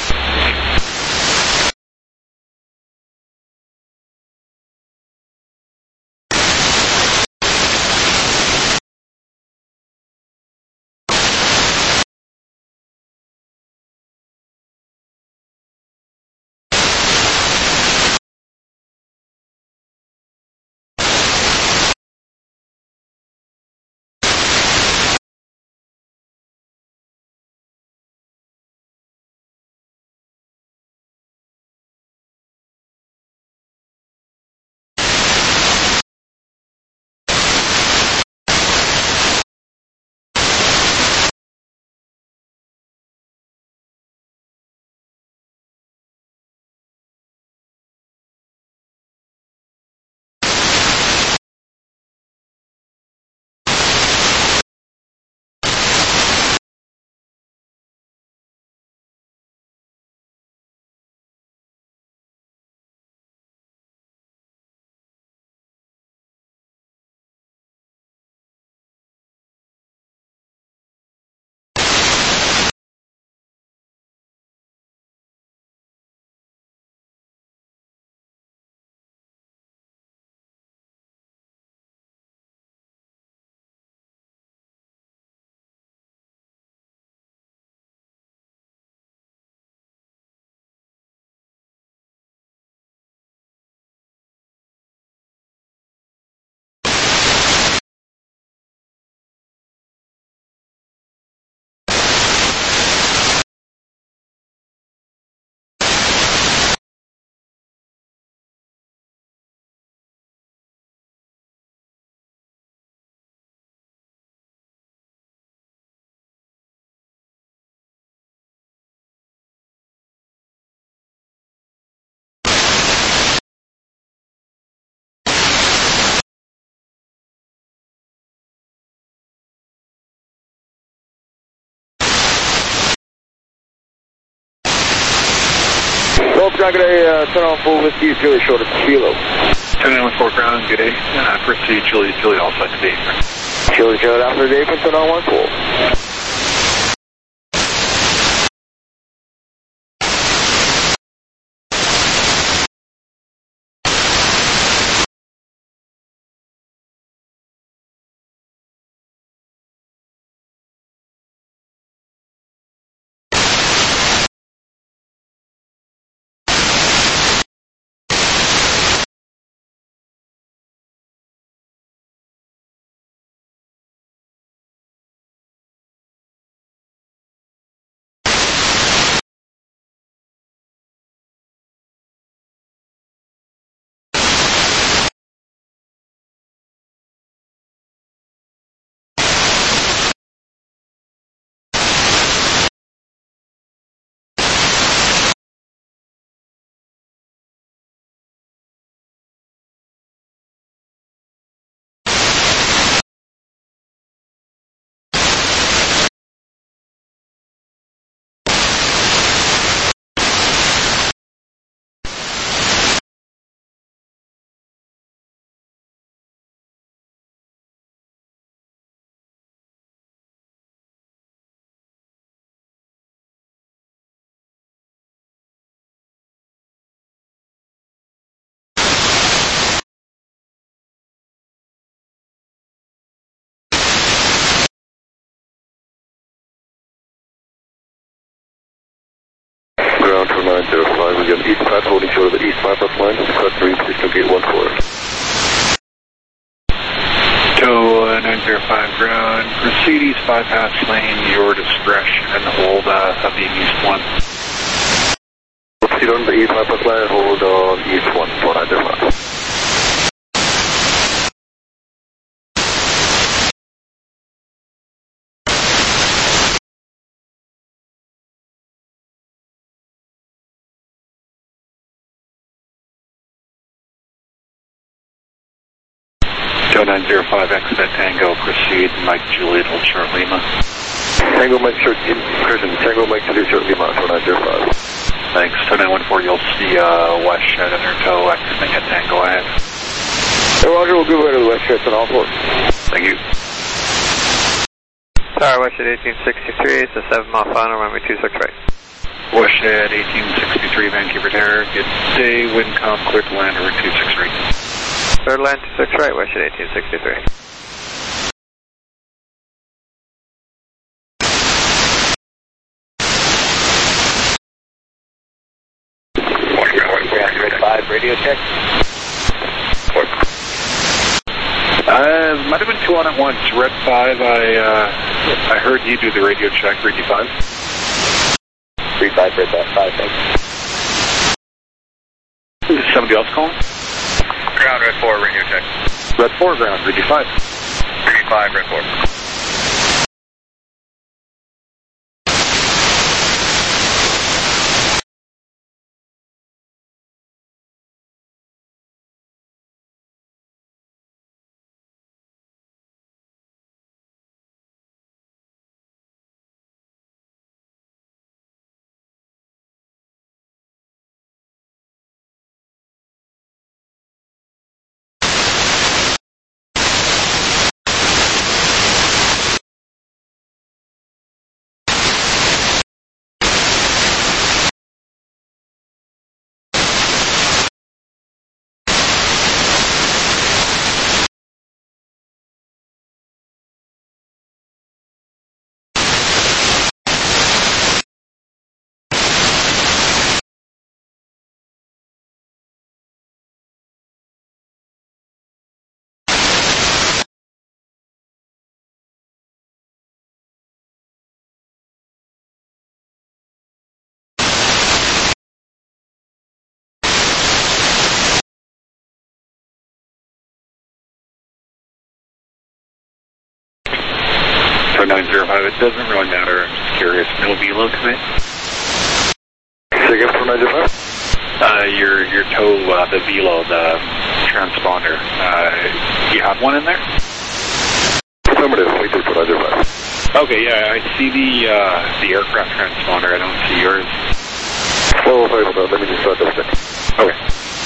Rope Dragon A, uh, turn on full whiskey, Julie short of Kilo. ten nine one four ground, good day. Uh, proceed, Julie, Julie, all set to be. Julie, Julie, after the apron, turn on one full. Ground for nine zero five, we got east path holding short of the east bypass line, cut three, please no gate one four. Tow uh, nine zero five ground, proceed east bypass lane, your discretion, and hold uh, of the east one. Proceed on the east bypass line, hold on east one for nine zero five. Joe nine zero five, exit at Tango, proceed, Mike Juliet, hold short Lima. Tango Mike short, Christian, Tango Mike Juliet short Lima, Joe nine zero five. Thanks, Tow nine one four, you'll see uh, west shed under tow, exiting at Tango ahead. Hey, Roger, we'll give way to the west shed on all fours. Thank you. Tower, West at eighteen sixty-three, it's a seven mile final, runway two six right. Westhead eighteen sixty-three, Vancouver Tower, good day, wind calm, clear to land over two six right. Clear to land two six right, Westhead eighteen sixty-three. five, radio check. Uh, might have been two on at once. Red five, I uh, I heard you do the radio check, Red five. three five, Red five, thanks. Is somebody else calling? Ground, Red four, radio check. Red four, ground, Red five. three five, Red four. nine zero five, it doesn't really matter, I'm just curious. No velo commit? Say again for nine zero five? Uh, your, your tow, uh, the velo, the transponder, uh, do you have one in there? Affirmative, we did for nine zero five. Okay, yeah, I see the, uh, the aircraft transponder, I don't see yours. Oh, sorry about that, let me just start double check. Okay.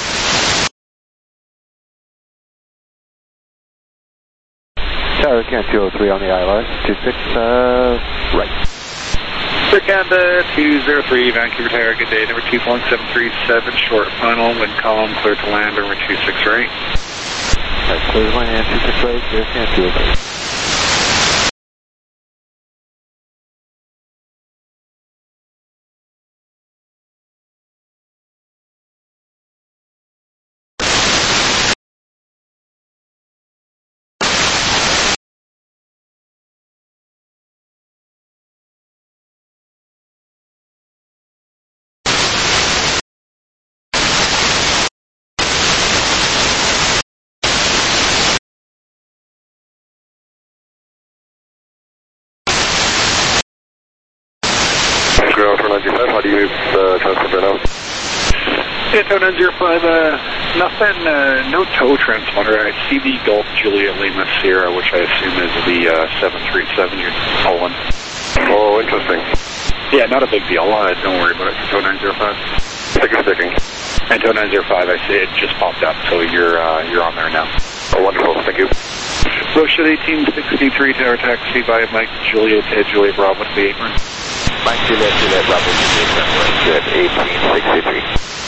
Tower, Can two oh three on the I L S, two six, uh, right. Canada two zero three, Vancouver Tower, good day, number two one seven three seven, short final, wind calm, clear to land, over two six right. Right, clear to land, two six right, Air Can two oh three. Ground for nine zero five, how do you move the transponder now? Yeah, tow nine zero five, uh, nothing, uh, no tow transponder. I see the Gulf Juliet Lima Sierra, which I assume is the uh, seven three seven you're pulling. Oh, interesting. Yeah, not a big deal. Uh, don't worry about it. Tow nine zero five. Sticker sticking. And tow nine zero five, I see it just popped up, so you're uh, you're on there now. Oh, wonderful. Thank you. Rochette eighteen sixty-three, tower taxi by Mike Juliet, uh, Juliet Bravo to the apron. Mike Juliet, Juliet Bravo to the apron, Rochette eighteen sixty-three.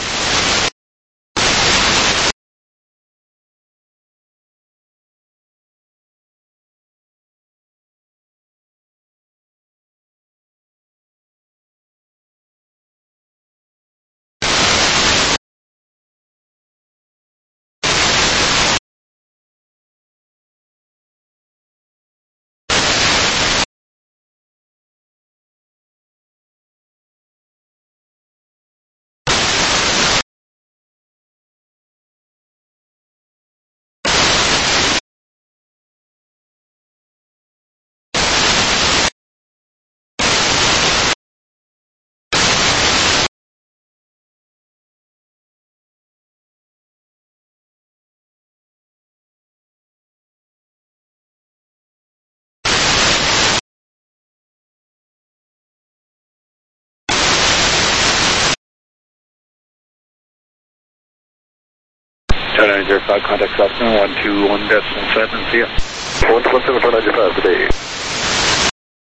nine zero five, contact Southbound one two one decimal seven, see ya. one two one seven for nine zero five, good day.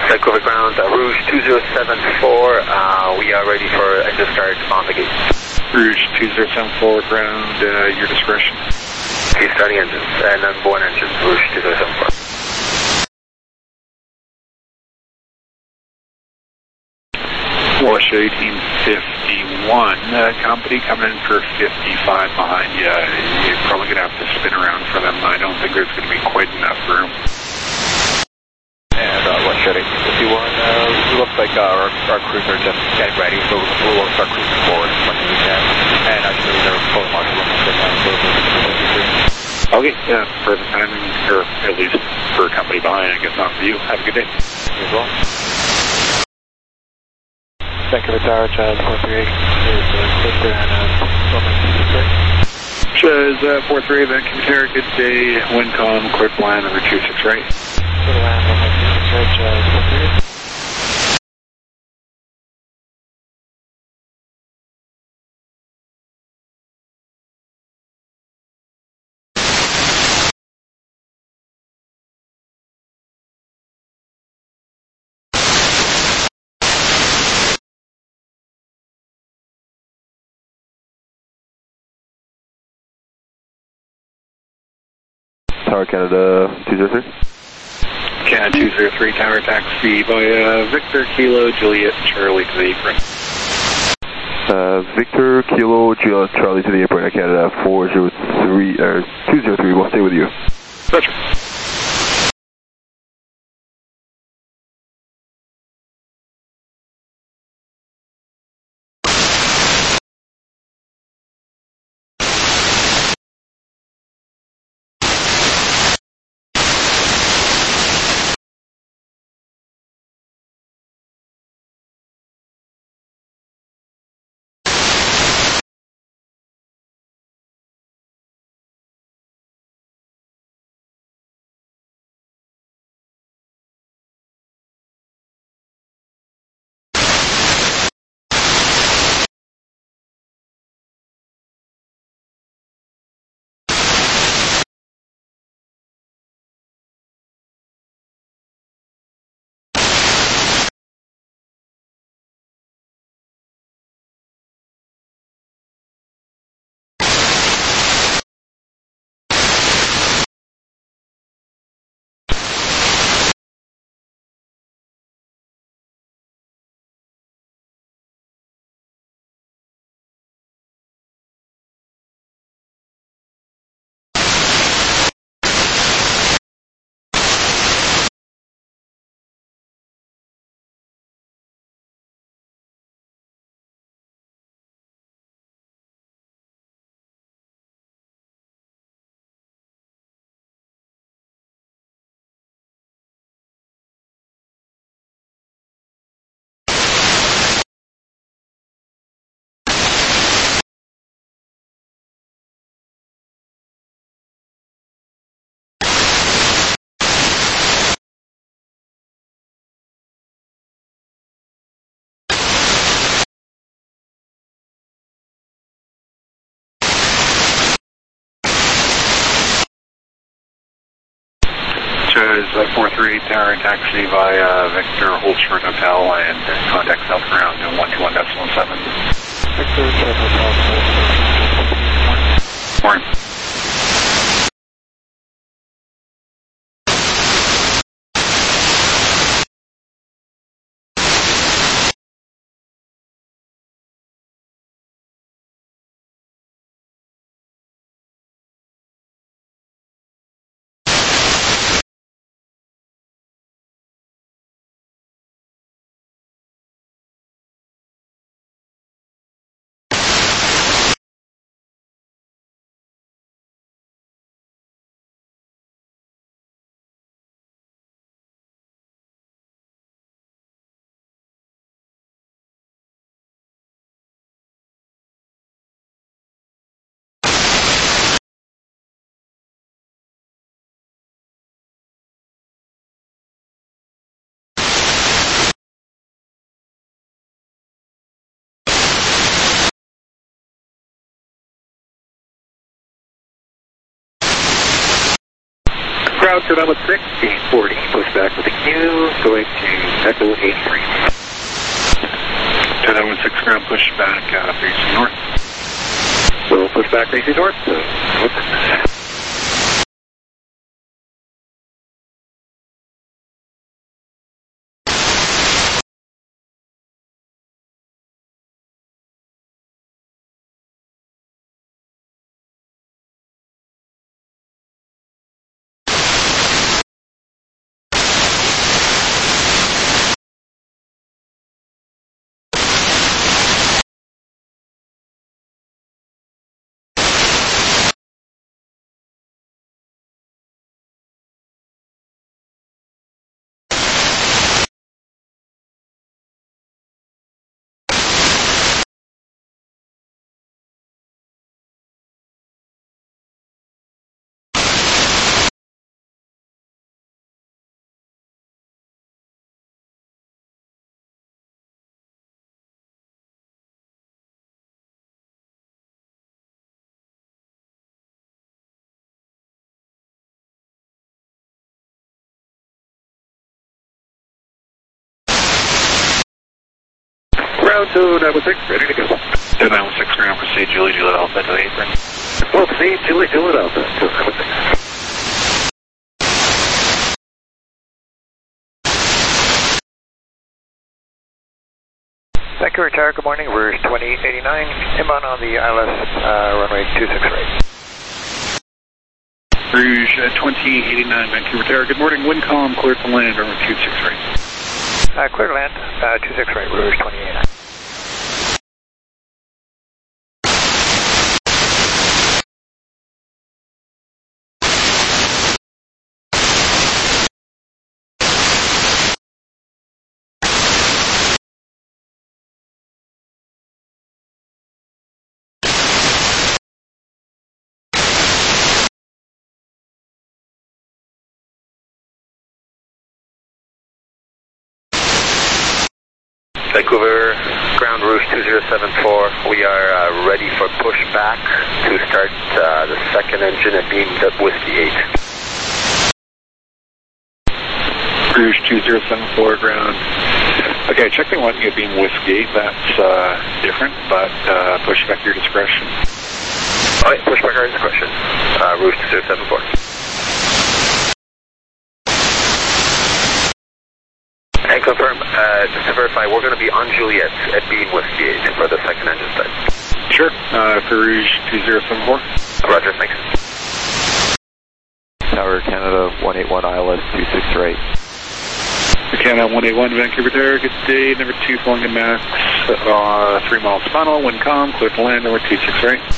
Vancouver ground, uh, Rouge two zero seven four, uh, we are ready for engine start on the gate. Rouge two zero seven four ground, uh, your discretion. Okay, starting engines, and number one engine, Rouge two zero seven four. Wash eighteen fifty-one, uh, company coming in for fifty-five behind you. You're probably going to have to spin around for them. I don't think there's going to be quite enough room. And uh, West Jet eighteen fifty-one, uh, it looks like uh, our, our crews are just getting ready, so we'll start cruising forward as much as we can. And actually, they're fully marshal looking to down, so we'll Okay, yeah, perfect timing, or at least for a company behind, I guess not for you. Have a good day. You as well. Vancouver Tower, Chaz four three eight, is uh, Victor and uh, Chaz uh, four three eight, Vancouver Tower, good day, Wincom, clear plan, number two six right. Clear land, one two six right, Chaz four three eight. Tower Canada two zero three. Canada two zero three, tower taxi by uh, Victor, Kilo, Juliet, Charlie to the apron. Uh, Victor, Kilo, Juliet, Charlie to the apron at Canada four zero three, or two zero three, we'll stay with you. Roger. Chaz uh, four three eight, tower taxi via Victor, Holtshorn Hotel, and uh, contact south ground to one two one decimal seven. Victor, South Hotel, Morning. Crowd to number six, eight forty, push back with the you, going to Echo eight three. ten oh one six ground, push back, uh, facing north. So push back facing north. Uh, whoops. Ground to nine one six, ready to go. To nine one six ground, proceed Julie Juliet Alpha to the apron. Well, proceed Julie Juliet Alpha to nine one six. Vancouver Tower, good morning, Rouge twenty eighty-nine, inbound on the I L S uh, runway two six right. Rouge uh, twenty eighty-nine, Vancouver Tower, good morning, wind calm, clear to land, runway two six right. Uh, clear to land, uh, two six right, Rouge twenty eighty-nine. Vancouver, ground Rouge two zero seven four. We are uh, ready for pushback to start uh, the second engine at beam Whiskey eight. Rouge two zero seven four, ground. Okay, check me one, you beam Whiskey eight. That's uh, different, but uh, pushback your discretion. Alright, pushback our discretion. Uh, Rouge two zero seven four. And confirm, uh, just to verify, we're going to be on Juliet at beam Whiskey eight for the second engine start. Sure, uh, for Rouge two zero seven four. Roger, thanks. Tower Canada one eight one I L S two six right. Canada one eight one, Vancouver Tower, good day, number two flying to max, uh, three miles final, wind calm, clear to land, number two six right.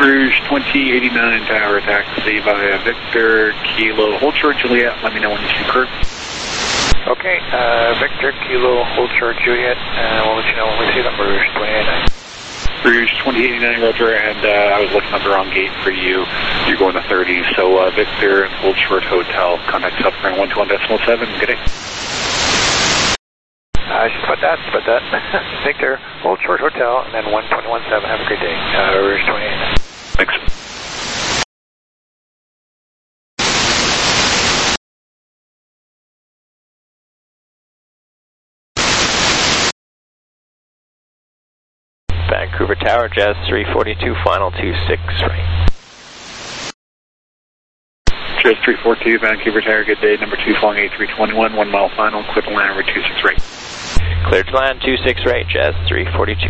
Rouge twenty eighty-nine Tower, taxi via Victor, Kilo, hold short Juliet, let me know when you see curve. Okay, uh, Victor, Kilo, hold short Juliet, and we'll let you know when we see them. Rouge twenty eighty-nine. Rouge twenty eighty-nine, Roger, and uh, I was looking at the wrong gate for you. You're going to thirty, so uh, Victor and hold short Hotel, contact South Ground one two one decimal seven, good day. I should put that, put that. Victor, hold short Hotel, and then one twenty-one seven, have a great day. Uh, Rouge twenty eighty-nine. Thanks. Vancouver Tower, Jazz three forty-two, final two six right. Jazz three forty-two, Vancouver Tower, good day, number two, flying A three twenty-one, one mile final, clear to land, over two six right. Clear to land, two six right, Jazz three forty-two.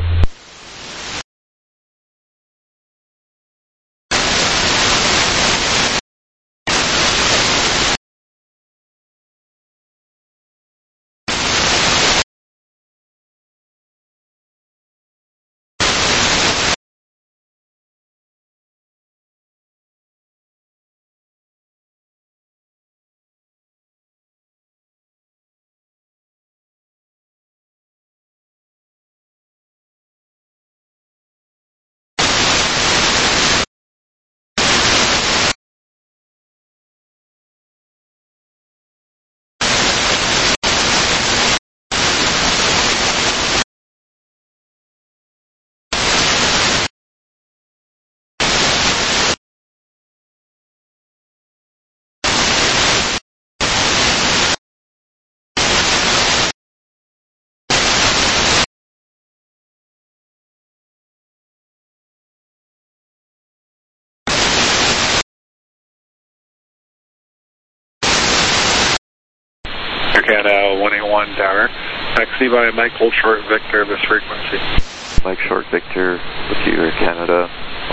Canada one eighty-one Tower, taxi via Mike, hold short Victor, this frequency. Mike short Victor, with you, Air Canada.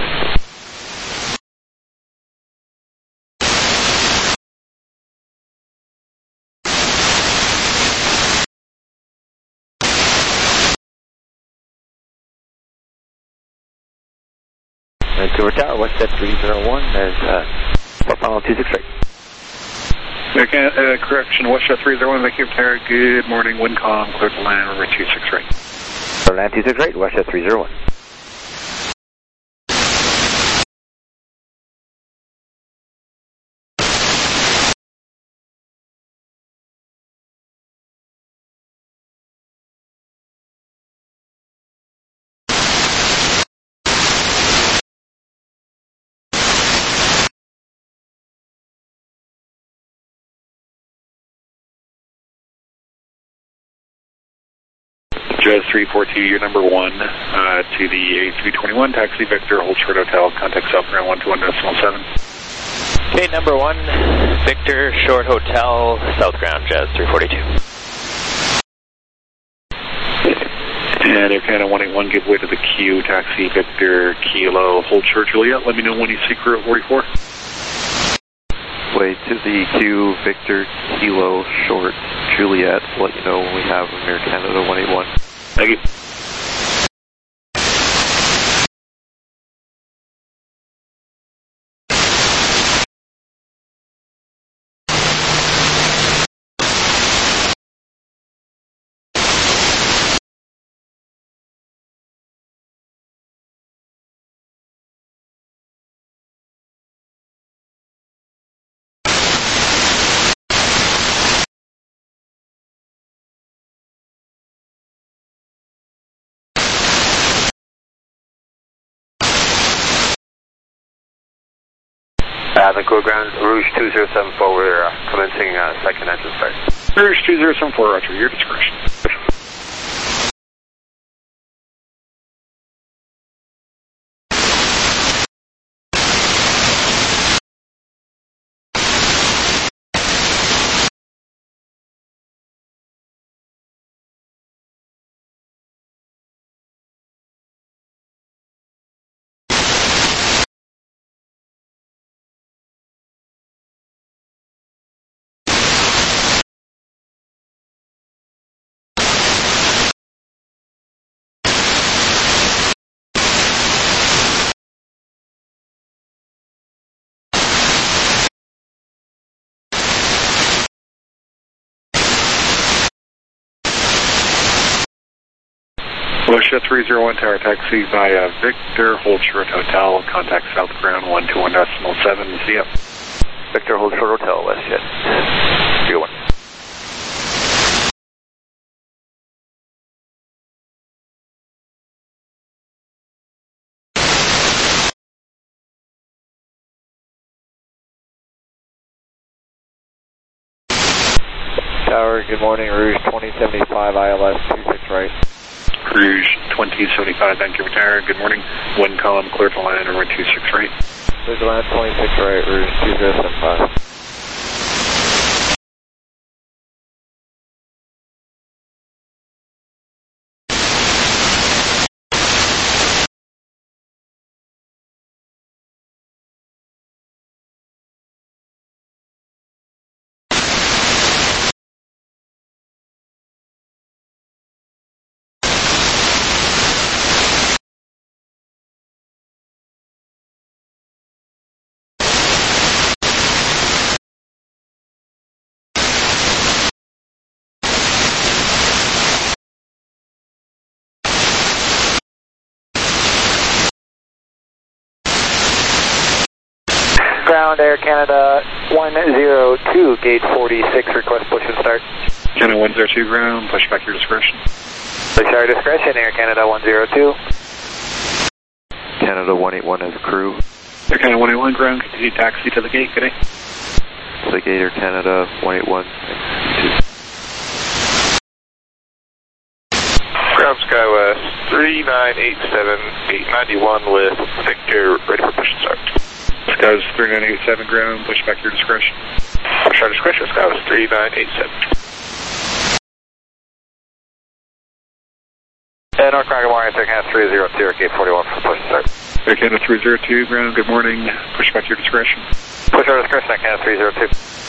Vancouver Tower, Westjet three zero one, there's uh, final two six right. Okay, uh, correction, Westjet three zero one, Vancouver Tower, good morning, Windcom, clear to land, over two six right. Clear to land two six right, Westjet three zero one. Jazz three forty-two, you're number one, uh, to the A three twenty-one, taxi Victor, hold short Hotel, contact South Ground one two one decimal seven. Okay, number one, Victor, short Hotel, South Ground, Jazz three forty-two. And Air Canada one eighty-one, give way to the Q, taxi Victor, Kilo, hold short Juliet, let me know when you see crew at forty-four. Way to the Q, Victor, Kilo, short Juliet, let you know when we have Air Canada one eighty-one. Thank you. Uh, Vancouver Ground, Rouge two zero seven four, we're uh, commencing uh, second engine start. Rouge two zero seven four, Roger, your discretion. Bush at three zero one Tower Taxi via Victor, hold short hotel, contact South Ground one two one decimal seven, see ya. Victor, hold short hotel, WestJet three oh one. Tower, good morning, Rouge twenty seventy-five, I L S two six right. Rouge twenty seventy-five, Vancouver Tower, good morning. Wind column, clear to land, runway two six right. Clear to land, twenty-six right, Rouge two zero seven five. Ground Air Canada one zero two, gate forty-six, request push and start. Canada one zero two ground, push back your discretion. Push our discretion, Air Canada one zero two. Canada one eight one as crew. Air Canada one eight one ground, continue taxi to the gate, good day. To the gate, Air Canada one eight one. Ground Skywest three nine eight seven, eight ninety-one with Victor, ready for push and start. Skywest three nine eight seven ground, push back your discretion. Push our discretion, Skywest three nine eight seven. And our Crockett Wire, Air Canada three zero two, gate forty-one for push and start. Air Canada three zero two ground, good morning, push back your discretion. Push our discretion, Air Canada three zero two.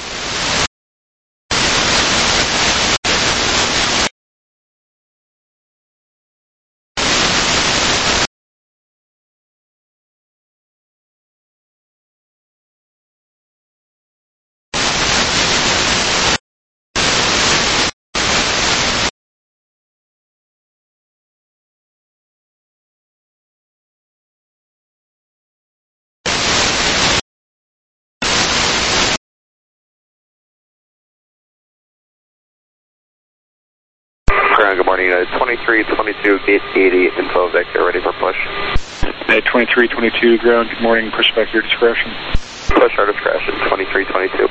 Good morning, United twenty-three twenty-two, gate eighty, info Victor, ready for push. United twenty-three twenty-two, ground, good morning, push back your discretion. Push our discretion, twenty-three twenty-two.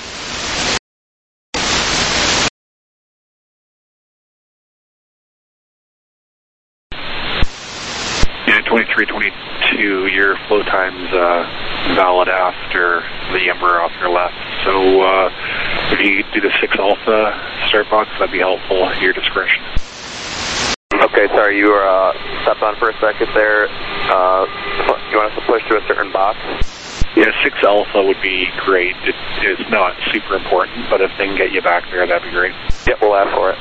United twenty-three twenty-two, your flow time's uh, valid after the Emperor off your left, so uh, if you do the six Alpha start box, that'd be helpful, your discretion. Okay, sorry, you were uh, stepped on for a second there. Uh, you want us to push to a certain box? Yeah, six Alpha would be great. It, it's not super important, but if they can get you back there, that'd be great. Yep, we'll ask for it.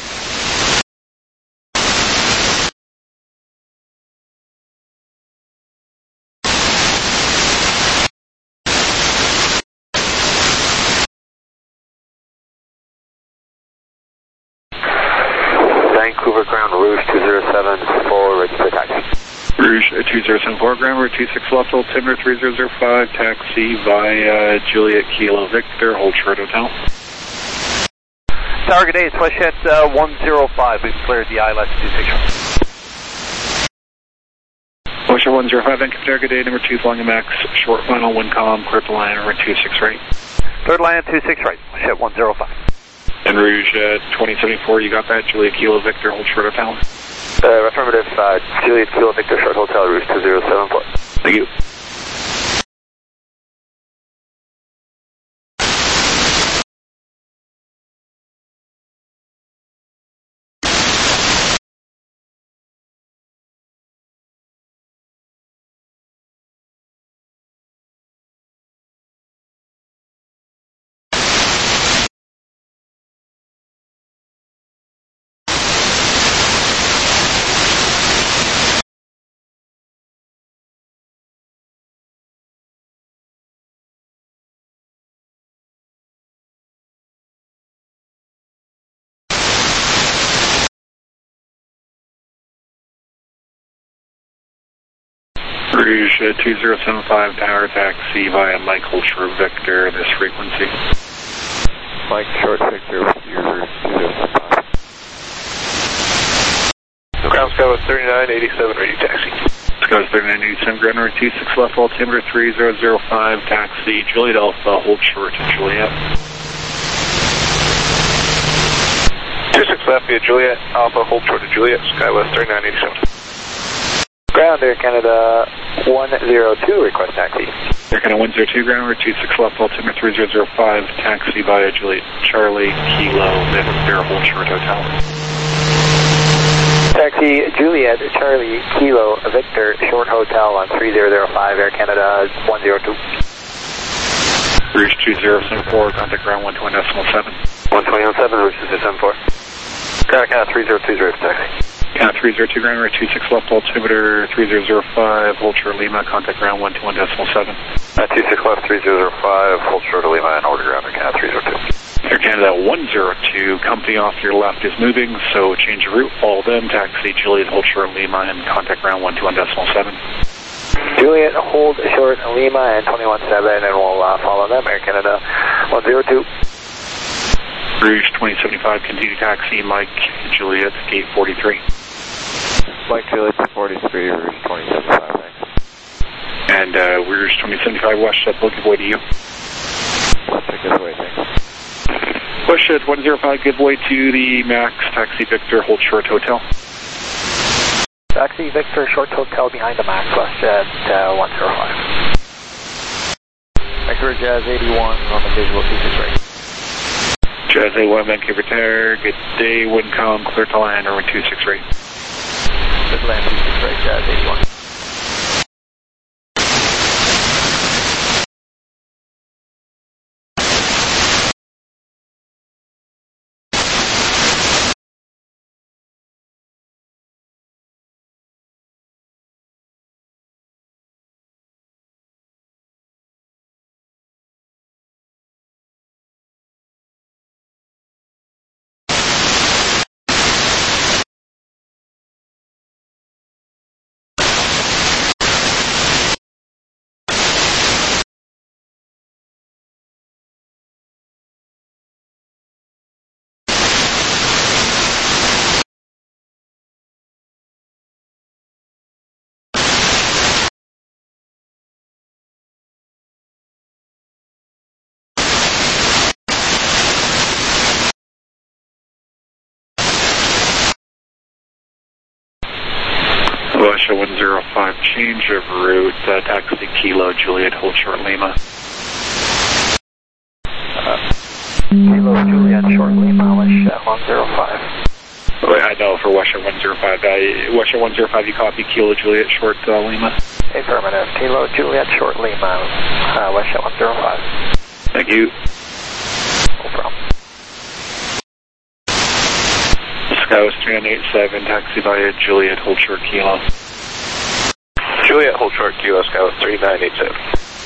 Vancouver ground, Rouge two zero seven four, ready for taxi. Rouge two zero seven four, ground, we're two six left, altimeter three zero zero five, taxi via Juliet Kilo Victor, hold short hotel. Tower, good day, it's WestJet uh, one zero five, we've cleared the I L S two six right. WestJet one zero five, Vancouver Tower, good day, number two, flying max, short final, wind column, clear to line, runway two six right. Third line, two six right, WestJet one zero five. And Rouge uh, twenty seventy-four, you got that? Juliet Kilo Victor, hold short hotel. Uh, affirmative, uh, Juliet Kilo Victor, short hotel, Rouge two zero seven four. Thank you. Rouge uh, two zero seven five, tower taxi via Mike Hold Short Victor, this frequency. Mike Short Victor with your two zero seven five. Ground Sky was thirty-nine eighty-seven, radio taxi. Sky was thirty-nine eighty-seven, ground number two six left, altimeter three zero zero five, taxi Juliet Alpha, hold short to Juliet. two six left via Juliet Alpha, hold short to Juliet, Sky was thirty-nine eighty-seven. Ground Air Canada one zero two, request taxi. Air Canada one zero two, ground number two six left, altimeter three zero zero five, taxi via Juliet Charlie, Kilo, Victor, hold short hotel. Taxi Juliet Charlie, Kilo, Victor, short hotel on three zero zero five, Air Canada one zero two. Rouge two zero seven four, contact ground one twenty decimal seven. one twenty on seven, Rouge two zero seven four. Ground Canada three zero two zero, taxi. Count three zero two, ground number two six left, altimeter three zero zero five, hold short Lima, contact ground one two one decimal seven. Uh, two six left, three zero zero five, hold short Lima, and order ground Air Canada three zero two. Air Canada one zero two, company off your left is moving, so change of route, follow them, taxi Juliet, hold short Lima, and contact ground one two one decimal seven. Juliet, hold short Lima, and twenty-one seven, and we'll uh, follow them, Air Canada one zero two. Rouge twenty seventy-five, continue taxi, Mike Juliet, gate forty-three. Mike Juliet forty-three, Rouge twenty seventy-five, thanks. And uh, Rouge twenty seventy-five, WestJet, giveaway to you. WestJet, giveaway, thanks. WestJet one zero five, giveaway to the Max, taxi Victor, hold short hotel. Taxi Victor, short hotel behind the Max, WestJet uh, one zero five. Vancouver Jazz eighty-one on the visual two six right. Jazz eighty-one, Vancouver Tower, good day, Windcom, clear to land, or two six right. Good land, two six right, Jazz eighty-one. Russia one zero five, change of route, uh, taxi Kilo, Juliet, hold short Lima. Uh, Kilo, Juliet, short Lima, Russia one zero five. Wait, I know for Russia one zero five, uh, Russia one zero five, you copy Kilo, Juliet, short uh, Lima? Affirmative, Kilo, Juliet, short Lima, uh, Russia one zero five. Thank you. No problem. Skywas three nine eight seven, taxi via Juliet, hold short Kilo. Juliet, hold short Kilo, Skywas three nine eight seven.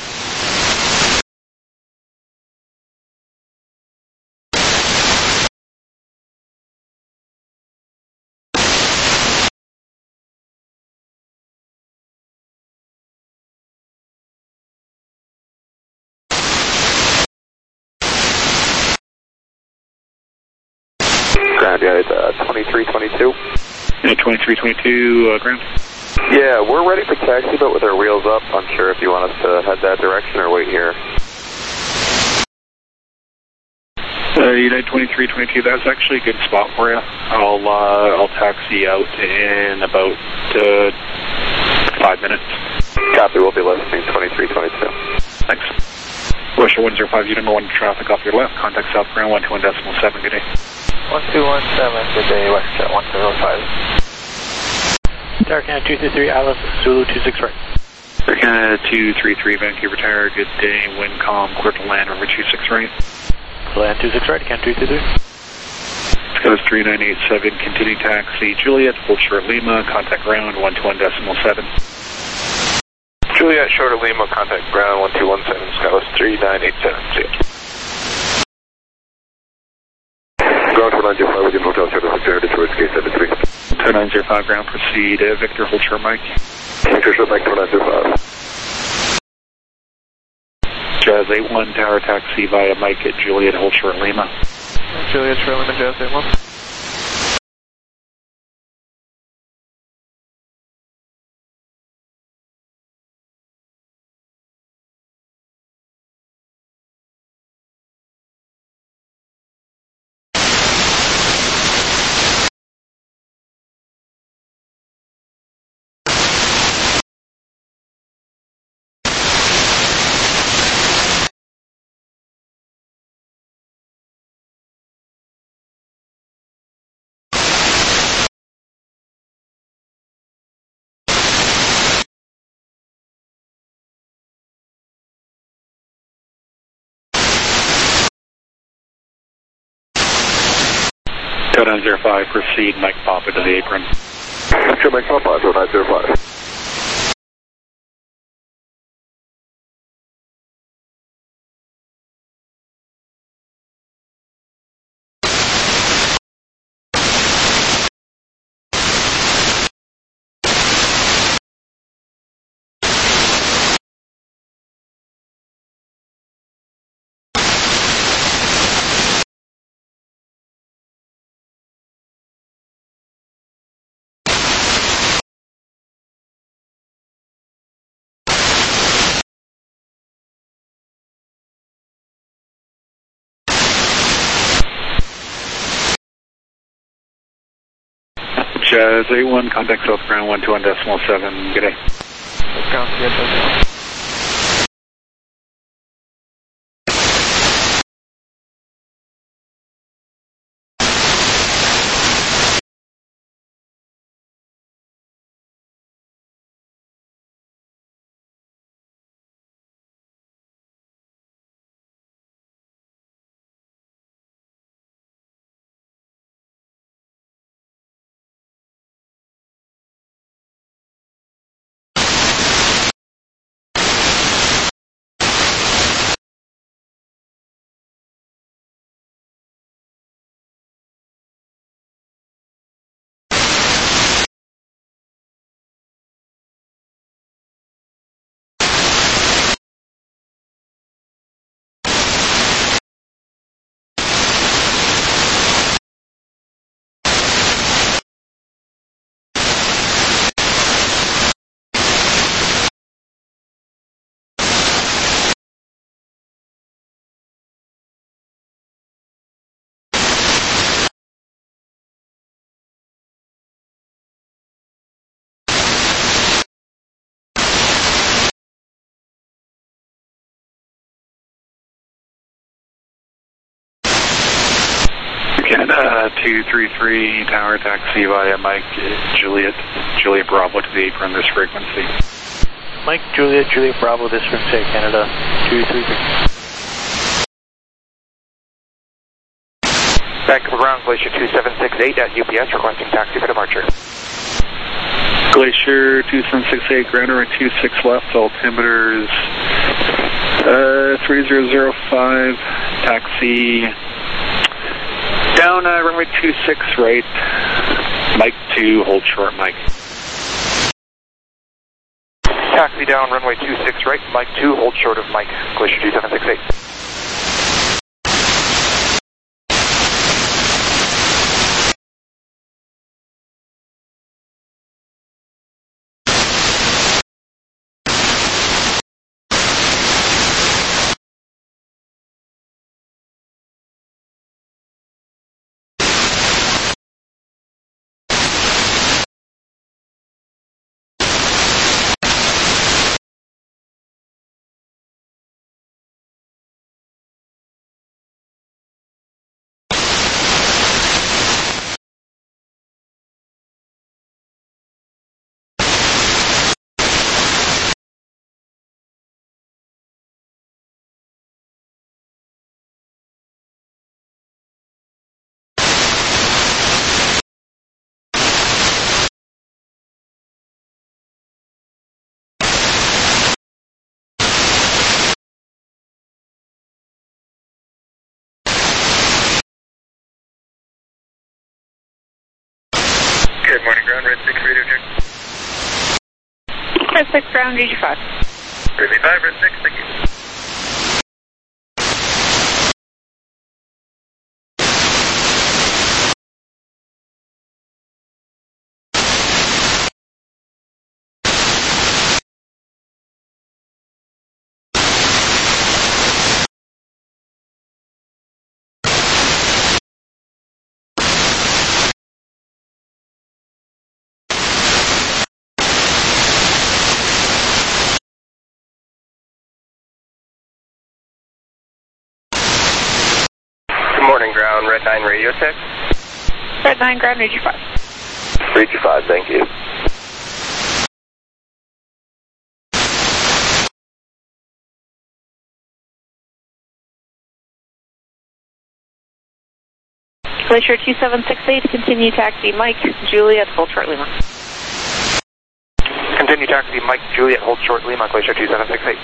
Ground, yeah, it's uh, twenty-three twenty-two. Yeah, twenty-three twenty-two, uh, ground. Yeah, we're ready for taxi, but with our wheels up. Unsure if you want us to head that direction or wait here. Uh, United twenty-three twenty-two, that's actually a good spot for you. I'll, uh, I'll taxi out in about, uh, five minutes. Copy, we'll be listening, twenty-three twenty-two. Thanks. Russia one zero five, you number one traffic off your left, contact South Ground one two one decimal seven, good day. one two one seven, good day, WestJet one zero five. Tower Canada two three three, Alice, Zulu two six right. Tower Canada two three three, Vancouver Tower, good day, Windcom, clear to land, over two six right. Land two six right, Canada two three three. Skywas three nine eight seven, continue taxi, Juliet, hold short Lima, contact ground one two one decimal seven. Juliet, short of Lima, contact ground one two one seven, Skywas three nine eight seven, see ya. Ground for nine two five, within hotel, Tower Detroit, K seven three. Tower nine zero five ground, proceed, uh, Victor, hold short Mike. Victor, short Mike, nine zero five. Jazz eight one, tower taxi via Mike at Juliet, hold short Lima. Juliet, short Lima, Jazz eight one. Tower nine zero five, proceed, Mike Papa to the apron. Victor, Mike Papa, Tower nine zero five. Jazz eight one, contact south ground one two one decimal seven, good day. Ground, yeah, Jazz. Canada two three three, tower taxi via Mike Juliet, Juliet Bravo to the apron, this frequency. Mike Juliet, Juliet Bravo, this frequency, Canada two three three. Vancouver ground, Glacier two seven six eight at U P S, requesting taxi for departure. Glacier two seven six eight, ground runway two six left, altimeters uh, three zero zero five, taxi down uh, runway two six right, Mike two, hold short Mike. Taxi down runway two six right, Mike two, hold short of Mike, Glacier two seven six eight. Good morning, ground, Red six, radio check. Red six, ground, G G five. Red five, Red six, thank you. Good morning, ground, Red nine radio check. Red nine, ground, G G five. G G five, thank you. Glacier two seven six eight, continue taxi Mike, Juliet, hold short Lima. Continue taxi Mike, Juliet, hold short Lima, Glacier two seven six eight.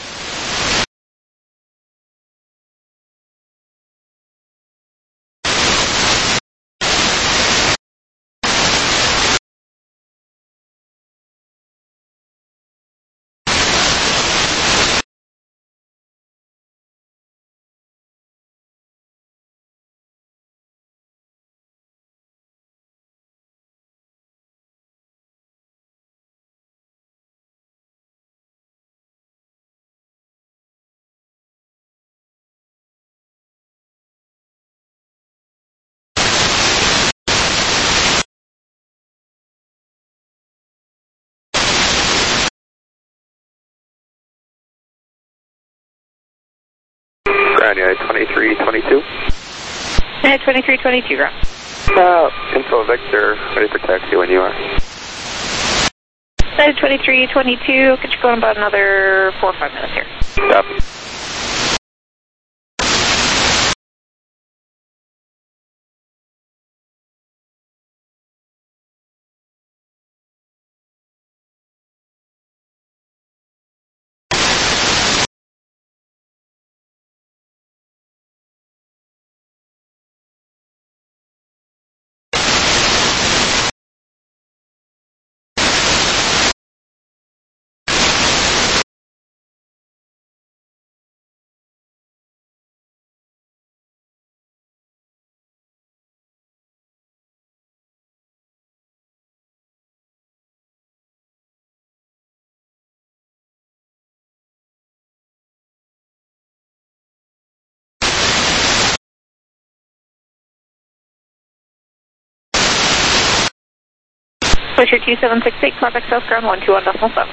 Ground, United twenty-three twenty-two. United twenty-three twenty-two, ground. Uh, Info Victor, ready for taxi when you are. United twenty-three twenty-two, get you going about another four or five minutes here. Copy. Glacier two seven six eight, contact south ground one two one decimal seven.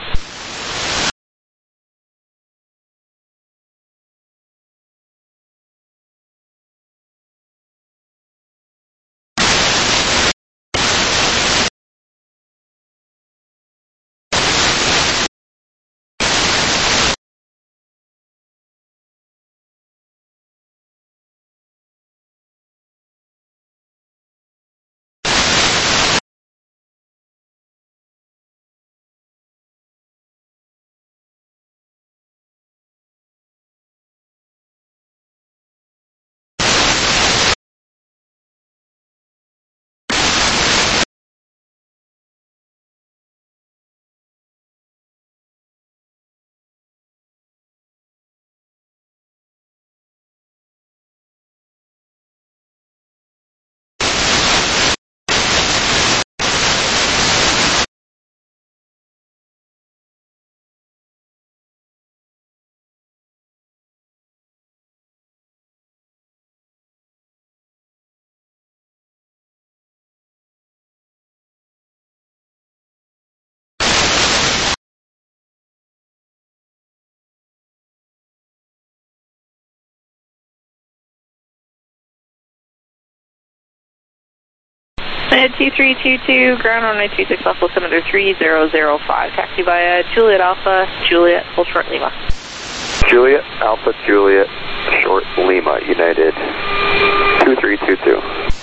United two three two two, ground on nine two six, Alpha altimeter three zero zero five, taxi via Juliet Alpha, Juliet, hold short Lima. Juliet, Alpha, Juliet, short Lima, United two three two two.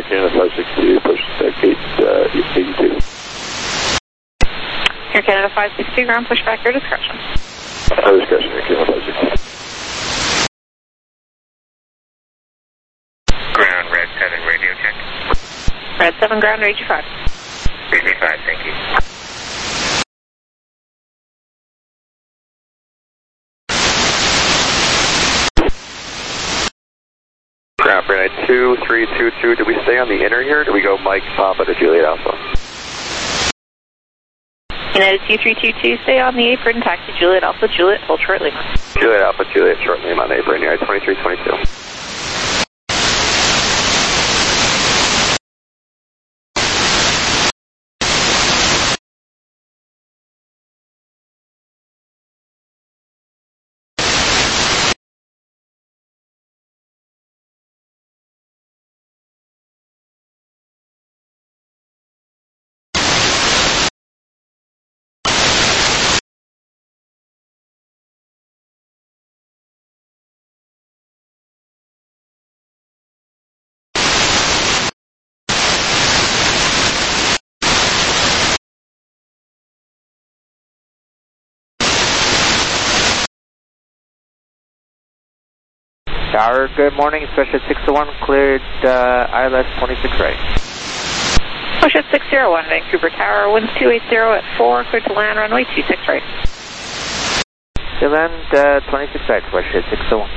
Canada five six two, push uh, gate uh, eighty-two. Air Canada five six two, ground pushback, your discretion. Uh, discretion, Air Canada five six two. Ground, Red seven, radio check. Red seven, ground, read you five. Read me five, thank you. Ground, Brunei two three two two, do we stay on the inner here, or do we go Mike Papa to Juliet Alpha? United two three two two, stay on the apron, taxi Juliet Alpha, Juliet, hold short Lima. Juliet Alpha, Juliet, short Lima on apron, United twenty-three twenty-two. Tower, good morning, Special six oh one, cleared uh, I L S twenty-six right. Push at six oh one, Vancouver Tower, winds two eighty at four, cleared to land, runway two six right. To land uh, twenty-six right, push at six oh one.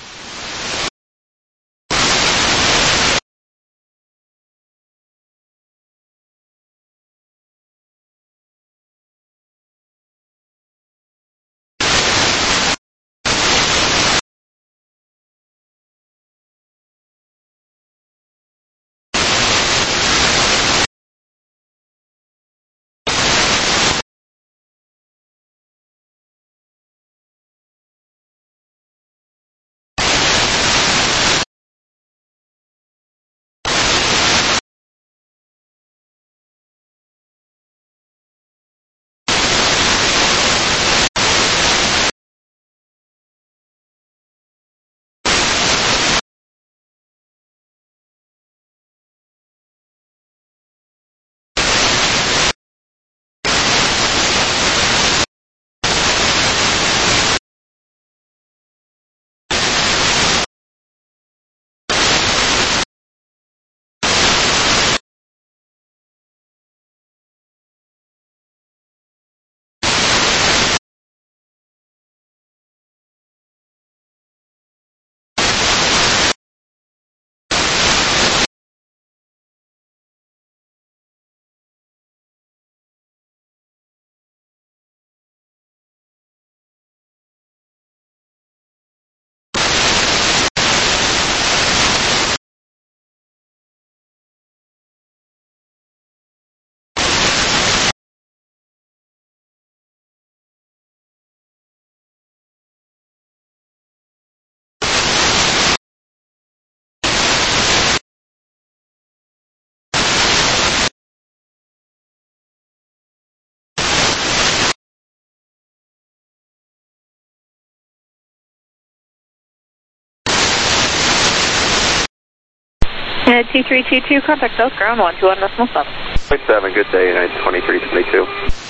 United two three two two, contact South Ground one two one decimal seven. Point seven, good day, United twenty-three twenty-two.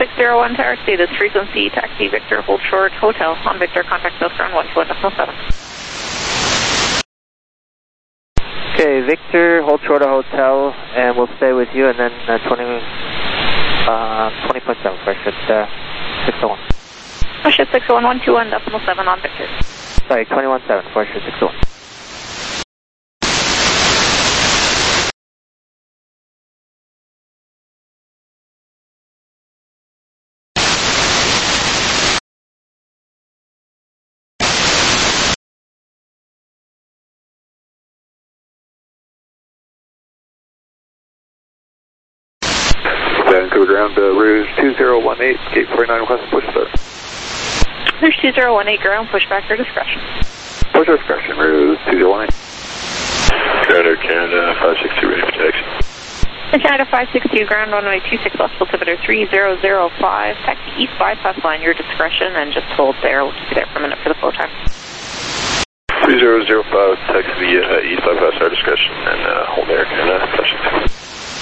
six zero one Tower, status frequency, taxi Victor, hold short, hotel. On Victor, contact South ground one two one decimal seven. Okay, Victor, hold short a hotel, and we'll stay with you, and then uh, twenty, uh, twenty point seven, pressure uh, six oh one. Pressure six oh one, one two one decimal seven on Victor. Sorry, twenty-one seven, pressure six oh one. Vancouver ground, uh, Rouge two zero one eight, gate forty-nine, request push start. Rouge two zero one eight, ground, pushback or discretion. Push discretion, Rouge two zero one eight. Ground Air Canada five six two, ready for taxi. Air Canada five six two, ground runway two six left, altimeter three zero zero five, taxi east bypass line, your discretion, and just hold there. We'll keep you there for a minute for the flow time. three zero zero five, taxi the uh, east bypass, our discretion, and uh, hold Air Canada five six two.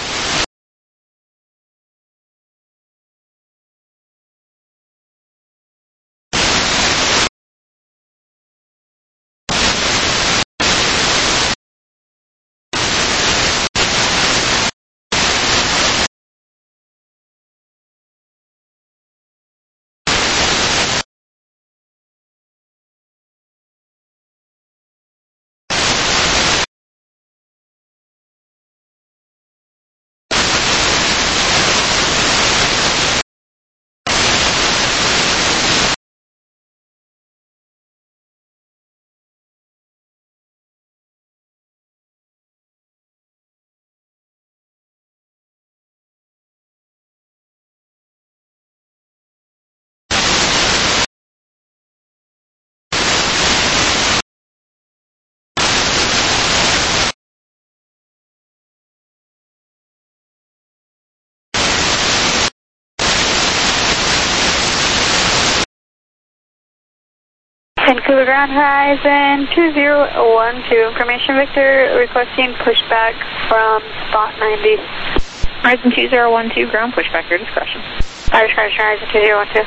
Vancouver ground horizon two zero one two, information Victor, requesting pushback from spot ninety. Horizon two zero one two, ground pushback, your discretion. Our discretion, horizon two zero one two.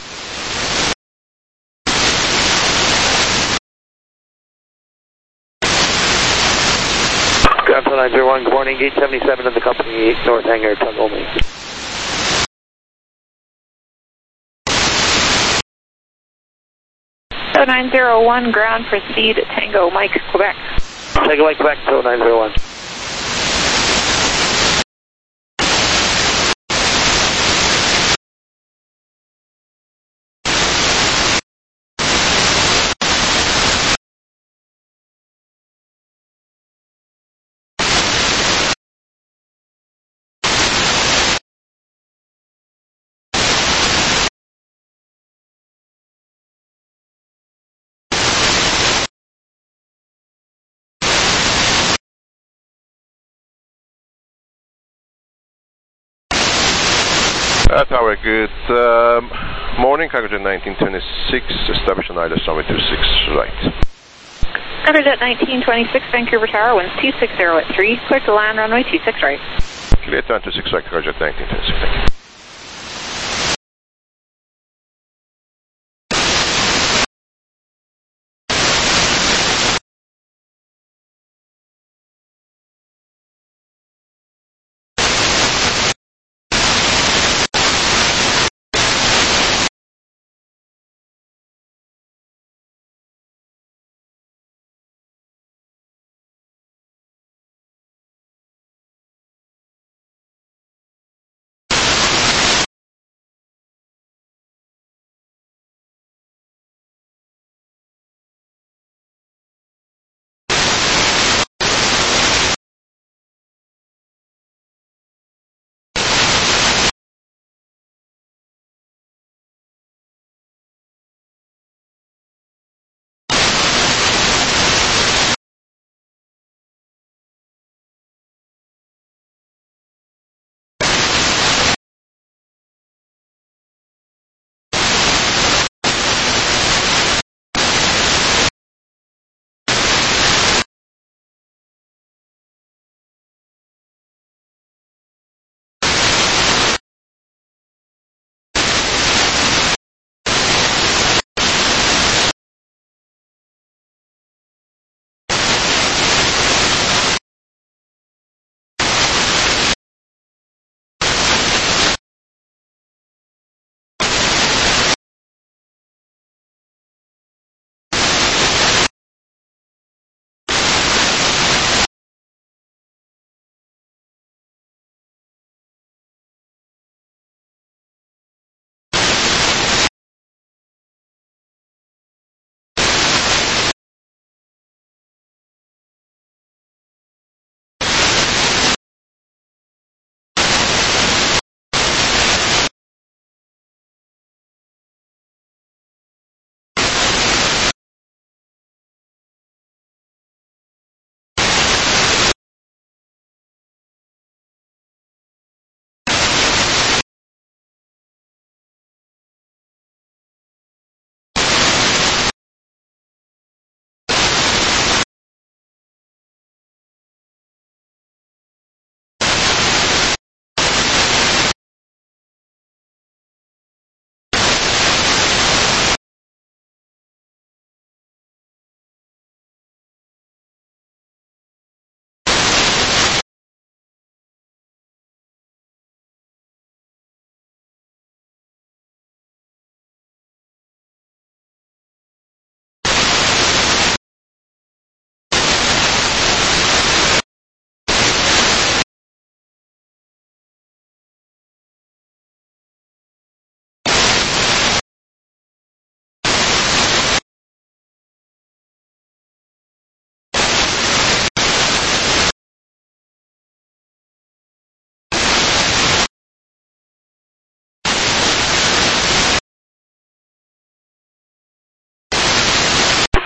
Ground nine zero one, good morning, gate seventy-seven of the company, North Hangar, tug only. So nine zero one, ground, proceed, Tango, Mike, Quebec. Tango, Mike, Quebec, so nine zero one. Uh, tower, good um, morning, Cargojet nineteen twenty-six, establish an I L S runway two six right. Cargojet nineteen twenty-six, Vancouver Tower, winds two six zero at three, clear to land, runway two six right. Clear to land two six right, Cargojet nineteen twenty-six, thank you.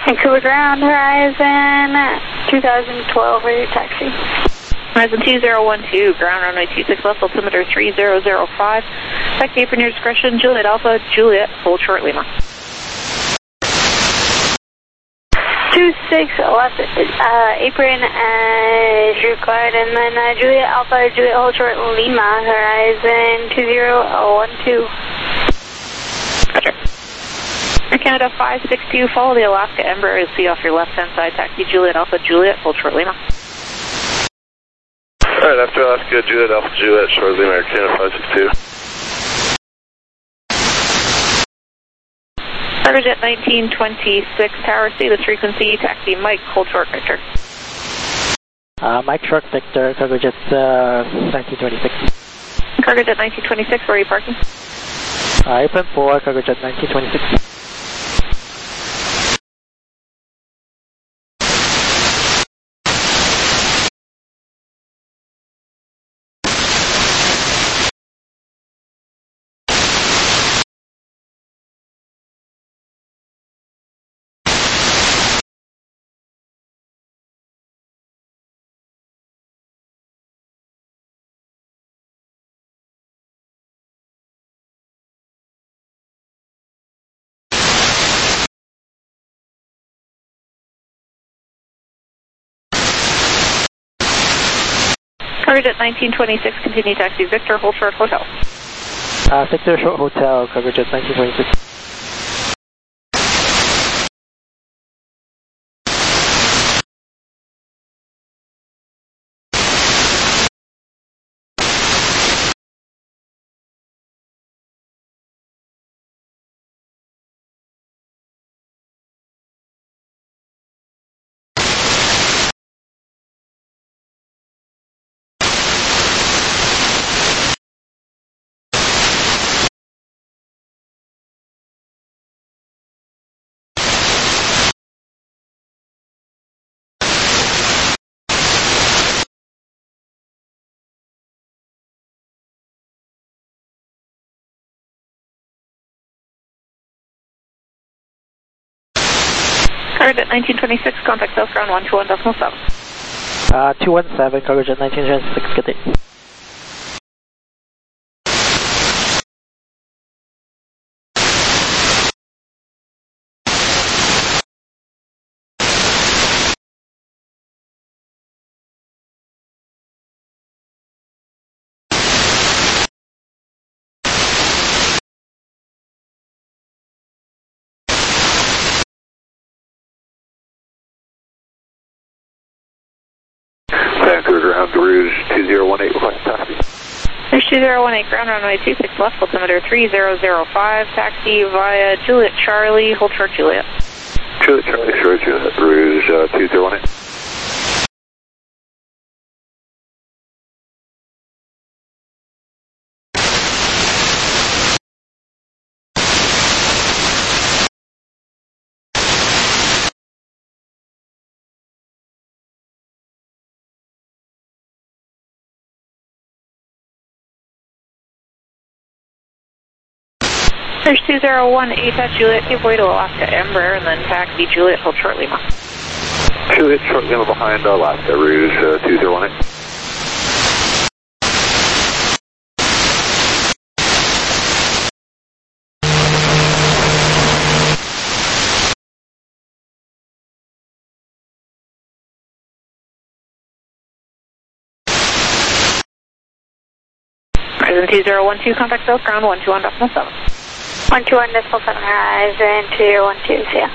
Vancouver ground, Horizon two thousand twelve, radio taxi. Horizon two zero one two, ground runway two six left, altimeter three zero zero five. Taxi apron your discretion, Juliet Alpha, Juliet, hold short Lima. two six left, uh, apron as required, and then uh, Juliet Alpha, Juliet hold short Lima, Horizon two zero one two. Roger. Air Canada five six two, follow the Alaska Embraer, you'll see off your left-hand side, taxi Juliet Alpha, Juliet, hold short Lima. Alright, after Alaska, Juliet Alpha, Juliet, short Lima, Air Canada five six two. Cargojet nineteen twenty-six, Tower, status frequency, taxi Mike, hold short Victor. Uh, Mike short Victor, Cargojet uh, nineteen twenty-six. Cargojet nineteen twenty-six, where are you parking? Uh, apron four, Cargojet nineteen twenty-six. Cargojet nineteen twenty-six, continue taxi Victor, hold short hotel. Uh, Victor short hotel, Cargojet nineteen twenty-six. Cargojet nineteen twenty-six, contact Southground one two one decimal seven. Uh, two one seven, Cargojet nineteen twenty-six, good day. Vancouver ground, Rouge two zero one eight, request taxi. Rouge two zero one eight, ground runway two six left, altimeter three zero zero five, taxi via Juliet Charlie, hold short Juliet. Juliet Charlie, short Juliet, Rouge uh, two zero one eight. Rouge two zero one eight at Juliet, give way to Alaska Embraer, and then taxi Juliet, hold short Lima. Juliet, short Lima behind Alaska, Rouge uh, two zero one eight. Horizon two zero one two, contact Southground one two one decimal seven. one two one decimal seven, Horizon two zero one two, see ya.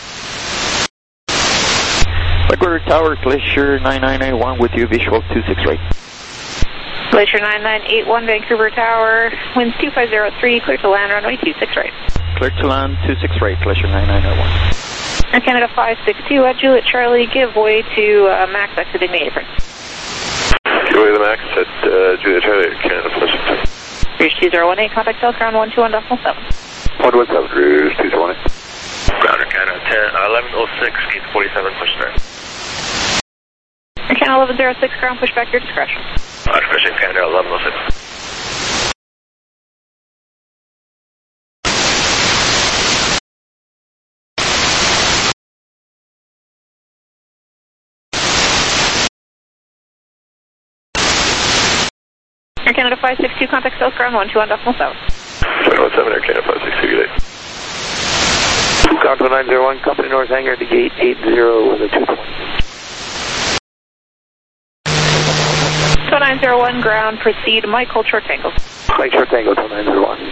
Whitewater Tower, Glacier nine nine eight one with you, visual two six right. Glacier nine nine eight one, Vancouver Tower, winds two five zero three, clear to land, runway two six right. Clear to land, two six right, Glacier nine nine eight one. Air Canada five six two at Juliet Charlie, give way to uh, Max exiting the apron. Give way to the Max at uh, Juliet Charlie, Canada five six two. Rouge two zero one eight, contact Southground one two one decimal seven. one two one seven, Rouge two zero one eight. Ground Air Canada eleven oh six, gate forty-seven, push start. Air Canada eleven oh six, ground pushback, your discretion. Uh, discretion, Canada eleven oh six. Air Canada five six two, contact South Ground one two on decimal south. twenty-one seven, Air Canada five six two, good day. Contour nine zero one, company north hangar to gate eight zero with a two point. Tow nine zero one, ground, proceed, Mike, hold short tango. Mike, short tango, Tow nine zero one.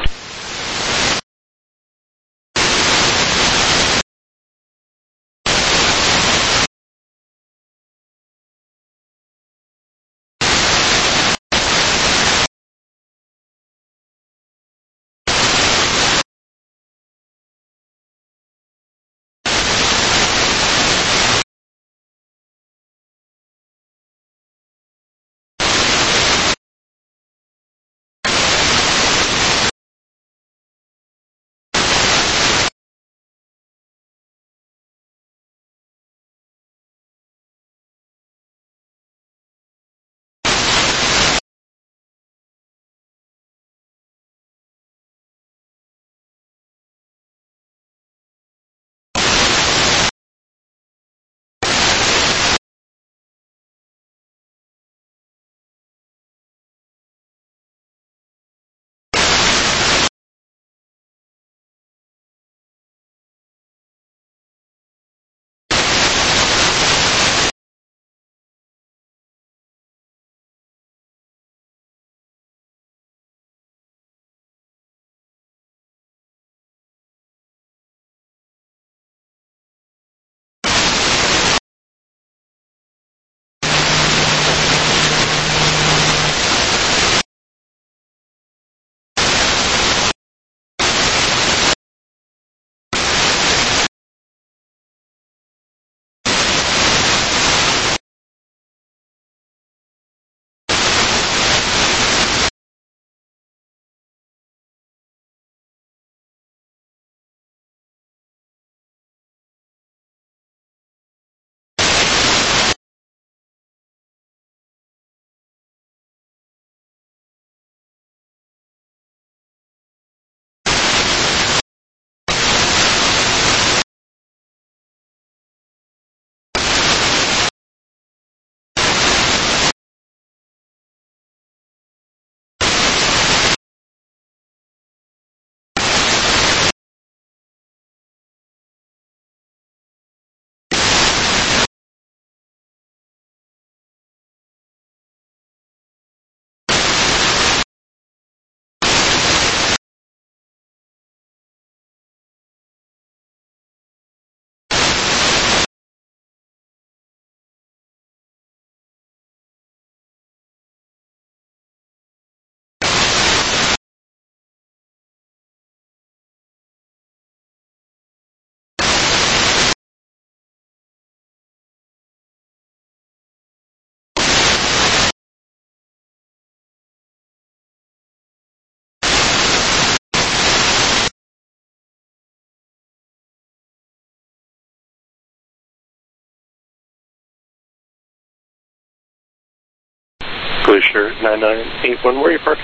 Glacier nine nine eight one, where are you parking?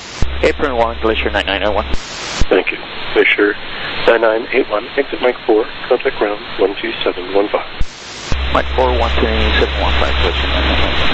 Apron one, Glacier nine nine eight one. Thank you. Glacier nine nine eight one, exit Mike four, contact ground one two seven one five. Mike four, one two seven one five, Glacier nine nine eight one.